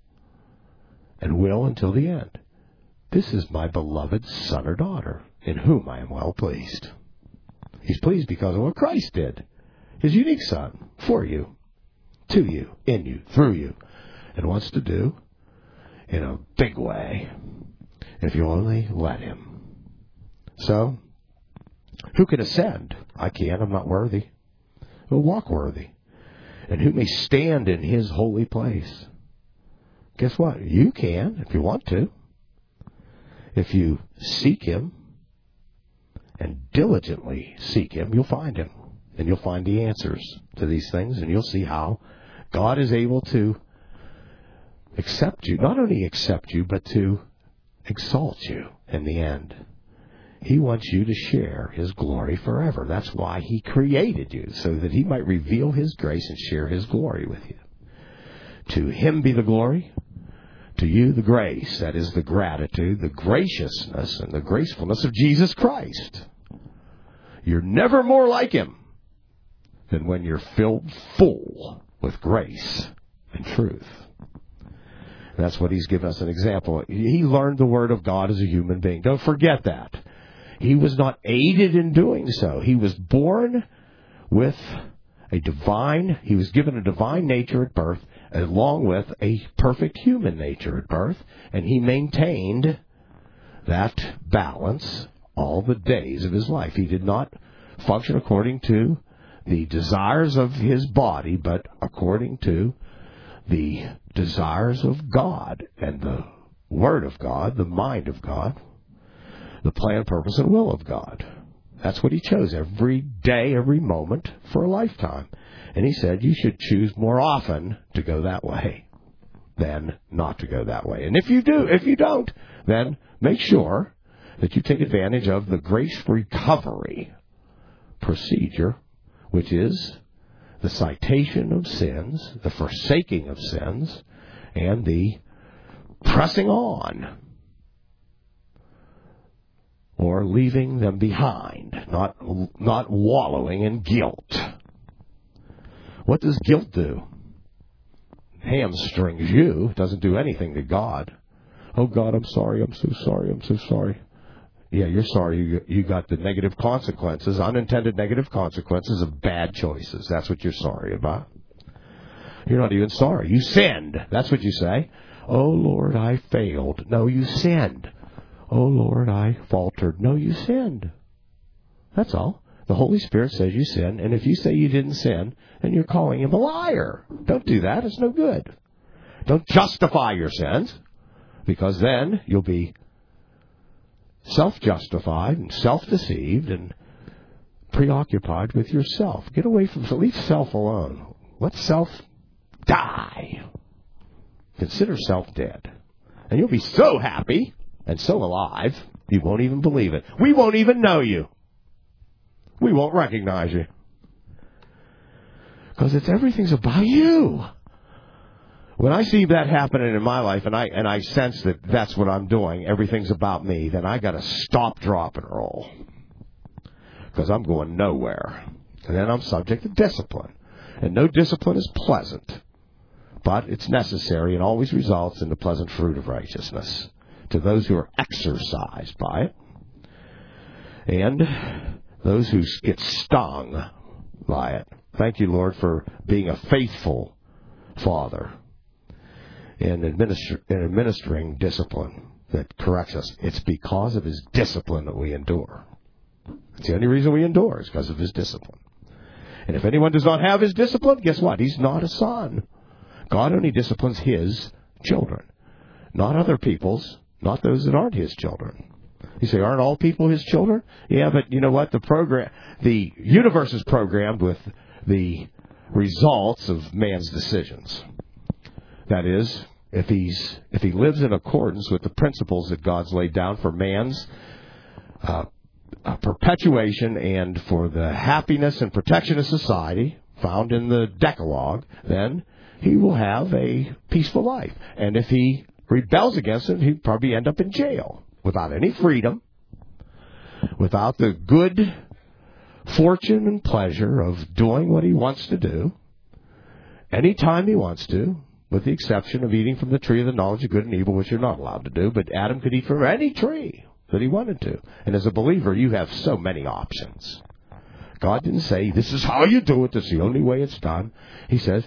and will until the end, this is my beloved son or daughter, in whom I am well pleased. He's pleased because of what Christ did, his unique son, for you, to you, in you, through you, and wants to do in a big way, if you only let him. So, who can ascend? I can't, I'm not worthy. Who will walk worthy? And who may stand in his holy place? Guess what? You can, if you want to. If you seek him, and diligently seek him, you'll find him. And you'll find the answers to these things, and you'll see how God is able to accept you, not only accept you, but to exalt you in the end. He wants you to share his glory forever. That's why he created you, so that he might reveal his grace and share his glory with you. To him be the glory, to you the grace, that is the gratitude, the graciousness, and the gracefulness of Jesus Christ. You're never more like him than when you're filled full with grace and truth. And that's what he's given us an example. He learned the Word of God as a human being. Don't forget that. He was not aided in doing so. He was born with a divine, he was given a divine nature at birth, along with a perfect human nature at birth, and he maintained that balance all the days of his life. He did not function according to the desires of his body, but according to the desires of God and the Word of God, the mind of God, the plan, purpose, and will of God. That's what he chose every day, every moment for a lifetime. And he said you should choose more often to go that way than not to go that way. And if you do, if you don't, then make sure that you take advantage of the grace recovery procedure, which is the citation of sins, the forsaking of sins, and the pressing on, or leaving them behind, not not wallowing in guilt. What does guilt do? Hamstrings you. It doesn't do anything to God. Oh, God, I'm sorry. I'm so sorry. I'm so sorry. Yeah, you're sorry. You, you got the negative consequences, unintended negative consequences of bad choices. That's what you're sorry about. You're not even sorry. You sinned. That's what you say. Oh, Lord, I failed. No, you sinned. Oh, Lord, I faltered. No, you sinned. That's all. The Holy Spirit says you sin, and if you say you didn't sin, then you're calling him a liar. Don't do that. It's no good. Don't justify your sins, because then you'll be self-justified and self-deceived and preoccupied with yourself. Get away from, leave self alone. Let self die. Consider self dead. And you'll be so happy and so alive, you won't even believe it. We won't even know you. We won't recognize you. Because it's everything's about you. When I see that happening in my life, and I and I sense that that's what I'm doing, everything's about me, then I got to stop, drop, and roll. Because I'm going nowhere. And then I'm subject to discipline. And no discipline is pleasant. But it's necessary and always results in the pleasant fruit of righteousness to those who are exercised by it. And those who get stung by it. Thank you, Lord, for being a faithful Father in, administer, in administering discipline that corrects us. It's because of His discipline that we endure. It's the only reason we endure is because of His discipline. And if anyone does not have His discipline, guess what? He's not a son. God only disciplines His children, not other people's, not those that aren't His children. You say, aren't all people His children? Yeah, but you know what? The program, the universe is programmed with the results of man's decisions. That is, if he's if he lives in accordance with the principles that God's laid down for man's uh, uh, perpetuation and for the happiness and protection of society found in the Decalogue, then he will have a peaceful life. And if he rebels against it, he'd probably end up in jail without any freedom, without the good fortune and pleasure of doing what he wants to do, anytime he wants to, with the exception of eating from the tree of the knowledge of good and evil, which you're not allowed to do. But Adam could eat from any tree that he wanted to. And as a believer, you have so many options. God didn't say, this is how you do it, this is the only way it's done. He says,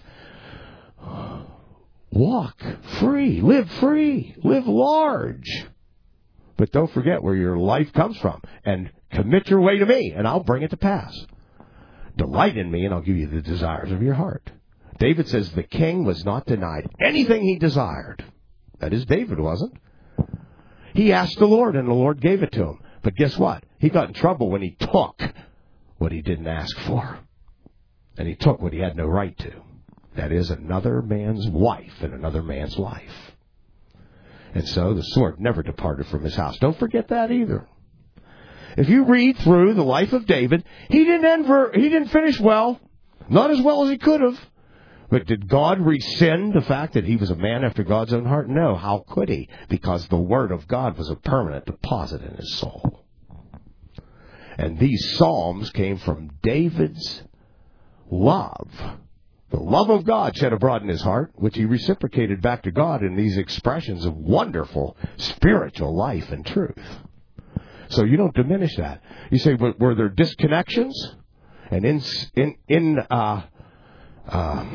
walk free, live free, live large. But don't forget where your life comes from. And commit your way to me, and I'll bring it to pass. Delight in me, and I'll give you the desires of your heart. David says the king was not denied anything he desired. That is, David wasn't. He asked the Lord, and the Lord gave it to him. But guess what? He got in trouble when he took what he didn't ask for. And he took what he had no right to. That is, another man's wife and another man's life. And so the sword never departed from his house. Don't forget that either. If you read through the life of David, he didn't end for, he didn't finish well. Not as well as he could have. But did God rescind the fact that he was a man after God's own heart? No. How could he? Because the Word of God was a permanent deposit in his soul. And these Psalms came from David's love. The love of God shed abroad in his heart, which he reciprocated back to God in these expressions of wonderful spiritual life and truth. So you don't diminish that. You say, were, were there disconnections and in in in uh, uh,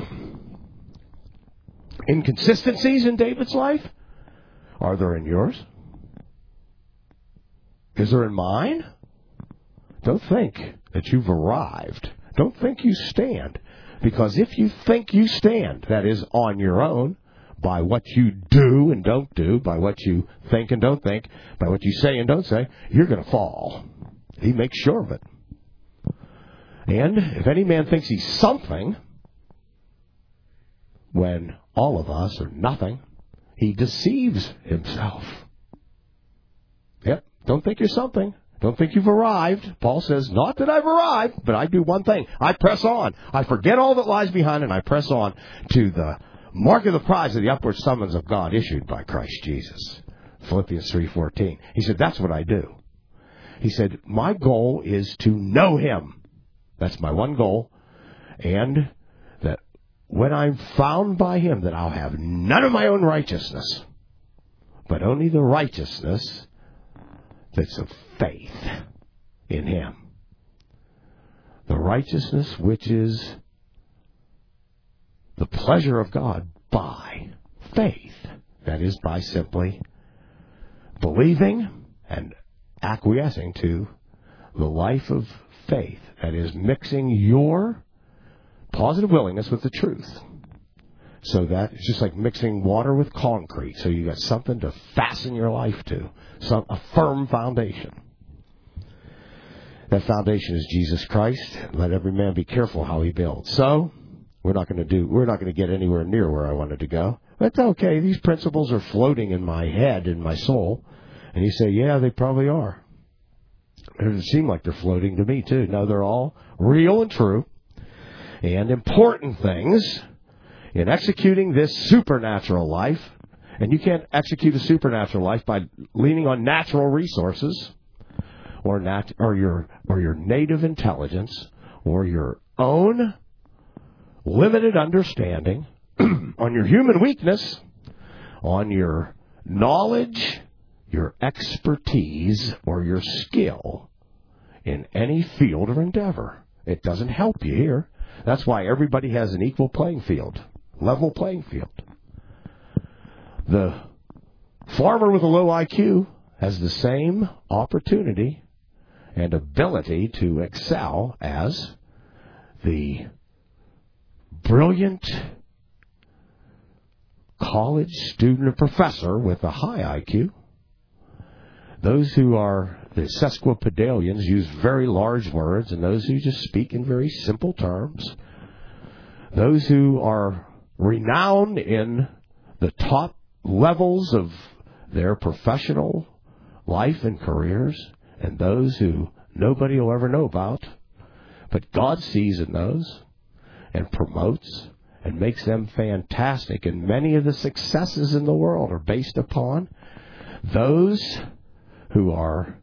inconsistencies in David's life? Are there in yours? Is there in mine? Don't think that you've arrived. Don't think you stand. Because if you think you stand, that is, on your own, by what you do and don't do, by what you think and don't think, by what you say and don't say, you're going to fall. He makes sure of it. And if any man thinks he's something, when all of us are nothing, he deceives himself. Yep, don't think you're something. Don't think you've arrived. Paul says, not that I've arrived, but I do one thing. I press on. I forget all that lies behind, and I press on to the mark of the prize of the upward summons of God issued by Christ Jesus. Philippians three fourteen. He said, that's what I do. He said, my goal is to know Him. That's my one goal. And that when I'm found by Him, that I'll have none of my own righteousness, but only the righteousness that's of faith in Him. The righteousness which is the pleasure of God by faith. That is, by simply believing and acquiescing to the life of faith. That is, mixing your positive willingness with the truth. So that it's just like mixing water with concrete. So you got something to fasten your life to. Some, a firm foundation. That foundation is Jesus Christ. Let every man be careful how he builds. So, we're not going to do, we're not going to get anywhere near where I wanted to go. But okay, these principles are floating in my head, in my soul. And you say, yeah, they probably are. It doesn't seem like they're floating to me, too. No, they're all real and true. And important things in executing this supernatural life. And you can't execute a supernatural life by leaning on natural resources or nat- or your or your native intelligence or your own limited understanding, on your human weakness, on your knowledge, your expertise, or your skill in any field or endeavor. It doesn't help you here. That's why everybody has an equal playing field, level playing field. The farmer with a low I Q has the same opportunity and ability to excel as the brilliant college student or professor with a high I Q. Those who are the sesquipedalians use very large words, and those who just speak in very simple terms. Those who are renowned in the top levels of their professional life and careers, and those who nobody will ever know about, but God sees in those and promotes and makes them fantastic. And many of the successes in the world are based upon those who are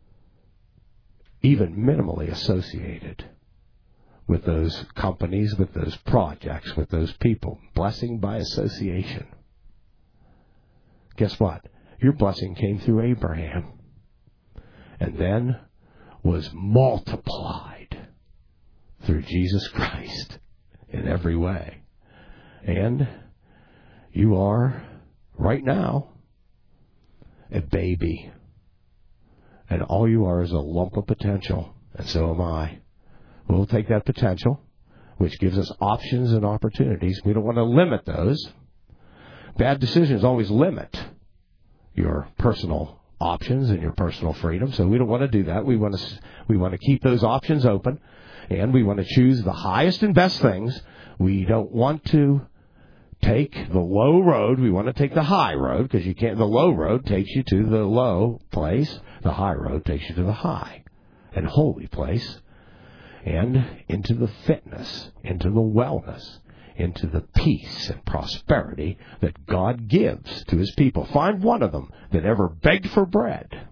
even minimally associated with those companies, with those projects, with those people. Blessing by association. Guess what? Your blessing came through Abraham and then was multiplied through Jesus Christ in every way. And you are, right now, a baby. And all you are is a lump of potential. And so am I. We'll take that potential, which gives us options and opportunities. We don't want to limit those. Bad decisions always limit your personal options and your personal freedom. So we don't want to do that. We want to we want to keep those options open, and we want to choose the highest and best things. We don't want to take the low road. We want to take the high road, because you can't. The low road takes you to the low place. The high road takes you to the high and holy place, and into the fitness, into the wellness, into the peace and prosperity that God gives to His people. Find one of them that ever begged for bread.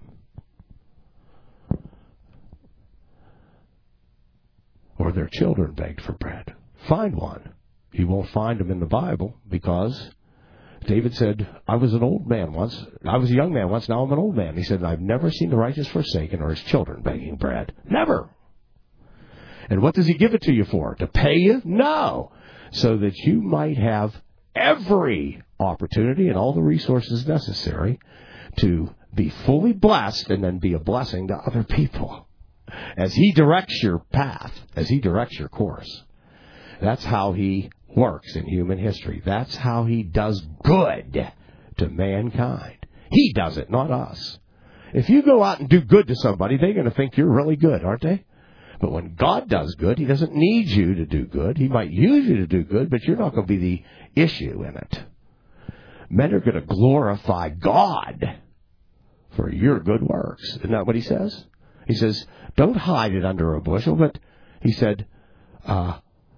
Or their children begged for bread. Find one. You won't find them in the Bible, because David said, I was an old man once. I was a young man once, now I'm an old man. He said, I've never seen the righteous forsaken or his children begging bread. Never. And what does He give it to you for? To pay you? No. So that you might have every opportunity and all the resources necessary to be fully blessed and then be a blessing to other people. As He directs your path, as He directs your course. That's how He works in human history. That's how He does good to mankind. He does it, not us. If you go out and do good to somebody, they're going to think you're really good, aren't they? But when God does good, He doesn't need you to do good. He might use you to do good, but you're not going to be the issue in it. Men are going to glorify God for your good works. Isn't that what He says? He says, don't hide it under a bushel, but He said, uh,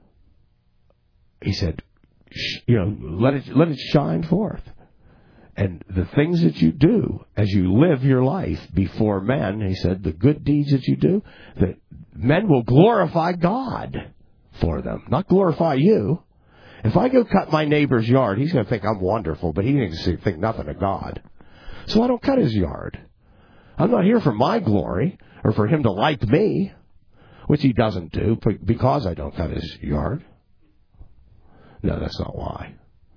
He said, you know, let it let it shine forth. And the things that you do as you live your life before men, He said, the good deeds that you do, that men will glorify God for them, not glorify you. If I go cut my neighbor's yard, he's going to think I'm wonderful, but he doesn't think nothing of God. So I don't cut his yard. I'm not here for my glory or for him to like me, which he doesn't do because I don't cut his yard. No, that's not why.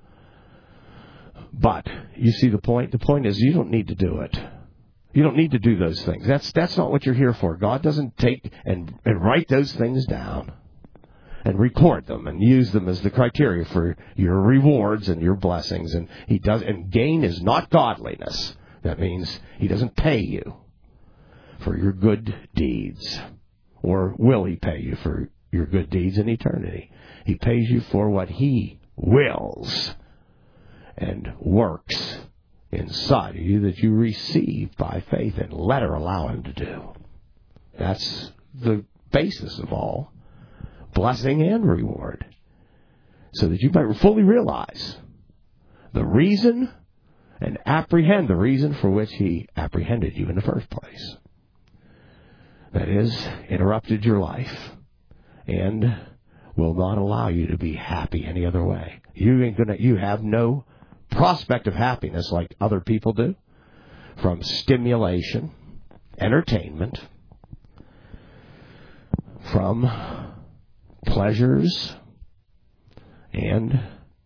But you see the point? The point is you don't need to do it. You don't need to do those things. That's that's not what you're here for. God doesn't take and, and write those things down and record them and use them as the criteria for your rewards and your blessings. And He does. And gain is not godliness. That means He doesn't pay you for your good deeds. Or will He pay you for your good deeds in eternity? He pays you for what He wills and works inside of you that you receive by faith and let her allow Him to do. That's the basis of all blessing and reward. So that you might fully realize the reason and apprehend the reason for which He apprehended you in the first place. That is, interrupted your life and will not allow you to be happy any other way. You ain't gonna. You have no prospect of happiness like other people do, from stimulation, entertainment, from pleasures and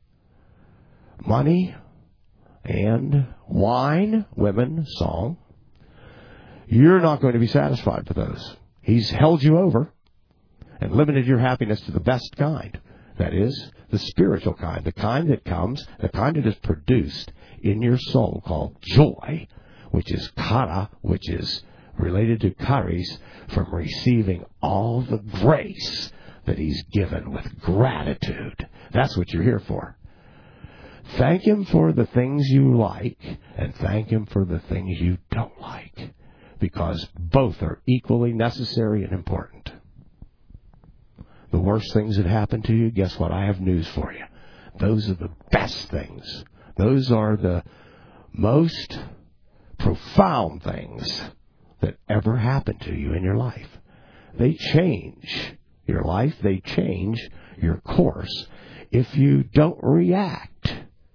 money and wine, women, song. You're not going to be satisfied with those. He's held you over and limited your happiness to the best kind. That is, the spiritual kind, the kind that comes, the kind that is produced in your soul called joy, which is kara, which is related to charis, from receiving all the grace that He's given with gratitude. That's what you're here for. Thank Him for the things you like, and thank Him for the things you don't like, because both are equally necessary and important. The worst things that happen to you, guess what? I have news for you. Those are the best things. Those are the most profound things that ever happened to you in your life. They change your life. They change your course if you don't react,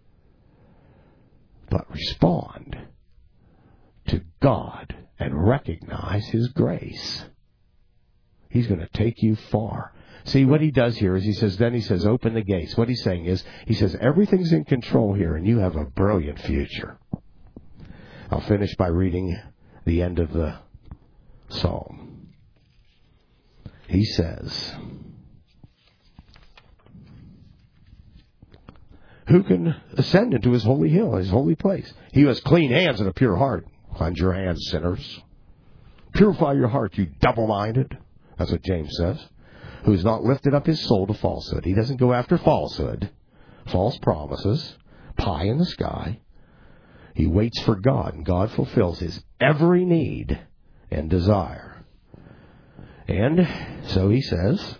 but respond to God and recognize His grace. He's going to take you far. See, what He does here is He says, then He says, open the gates. What He's saying is, He says, everything's in control here, and you have a brilliant future. I'll finish by reading the end of the psalm. He says, who can ascend into His holy hill, His holy place? He who has clean hands and a pure heart. Cleanse your hands, sinners. Purify your heart, you double-minded. That's what James says. Who's not lifted up his soul to falsehood. He doesn't go after falsehood, false promises, pie in the sky. He waits for God, and God fulfills his every need and desire. And so he says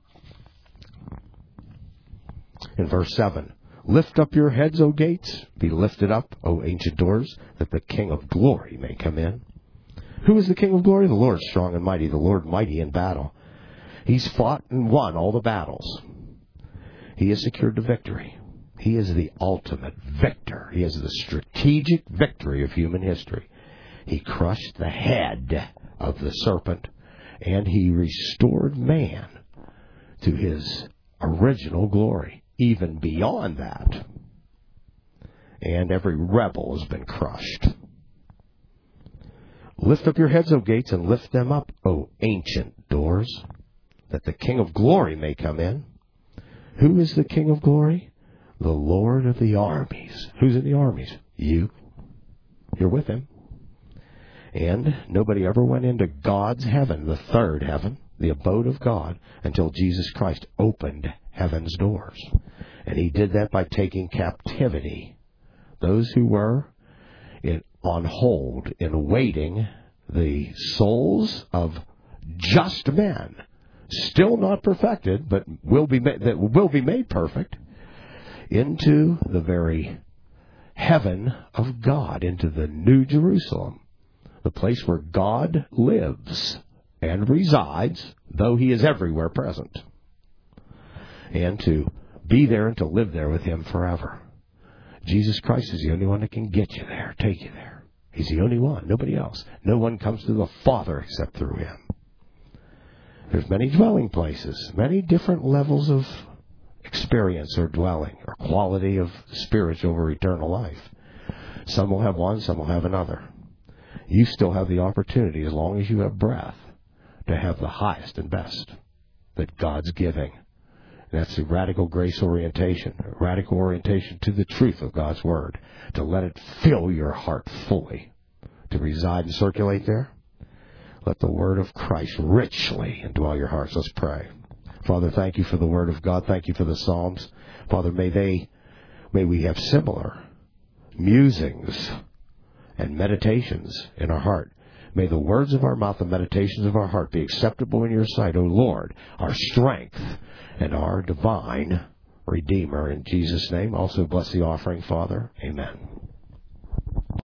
in verse seven, lift up your heads, O gates, be lifted up, O ancient doors, that the King of glory may come in. Who is the King of glory? The Lord strong and mighty, the Lord mighty in battle. He's fought and won all the battles. He has secured the victory. He is the ultimate victor. He is the strategic victory of human history. He crushed the head of the serpent, and He restored man to his original glory, even beyond that. And every rebel has been crushed. Lift up your heads, O gates, and lift them up, O ancient doors, that the King of glory may come in. Who is the King of glory? The Lord of the armies. Who's in the armies? You. You're with Him. And nobody ever went into God's heaven, the third heaven, the abode of God, until Jesus Christ opened heaven's doors. And He did that by taking captivity those who were in, on hold in awaiting the souls of just men, still not perfected, but will be ma- that will be made perfect, into the very heaven of God, into the New Jerusalem, the place where God lives and resides, though He is everywhere present, and to be there and to live there with Him forever. Jesus Christ is the only one that can get you there, take you there. He's the only one, nobody else. No one comes to the Father except through Him. There's many dwelling places, many different levels of experience or dwelling or quality of spiritual or eternal life. Some will have one, some will have another. You still have the opportunity, as long as you have breath, to have the highest and best that God's giving. And that's the radical grace orientation, radical orientation to the truth of God's Word, to let it fill your heart fully, to reside and circulate there. Let the Word of Christ richly indwell your hearts. Let's pray. Father, thank You for the Word of God. Thank You for the Psalms. Father, may they, may we have similar musings and meditations in our heart. May the words of our mouth and meditations of our heart be acceptable in Your sight, O Lord, our strength and our divine Redeemer. In Jesus' name, also bless the offering, Father. Amen.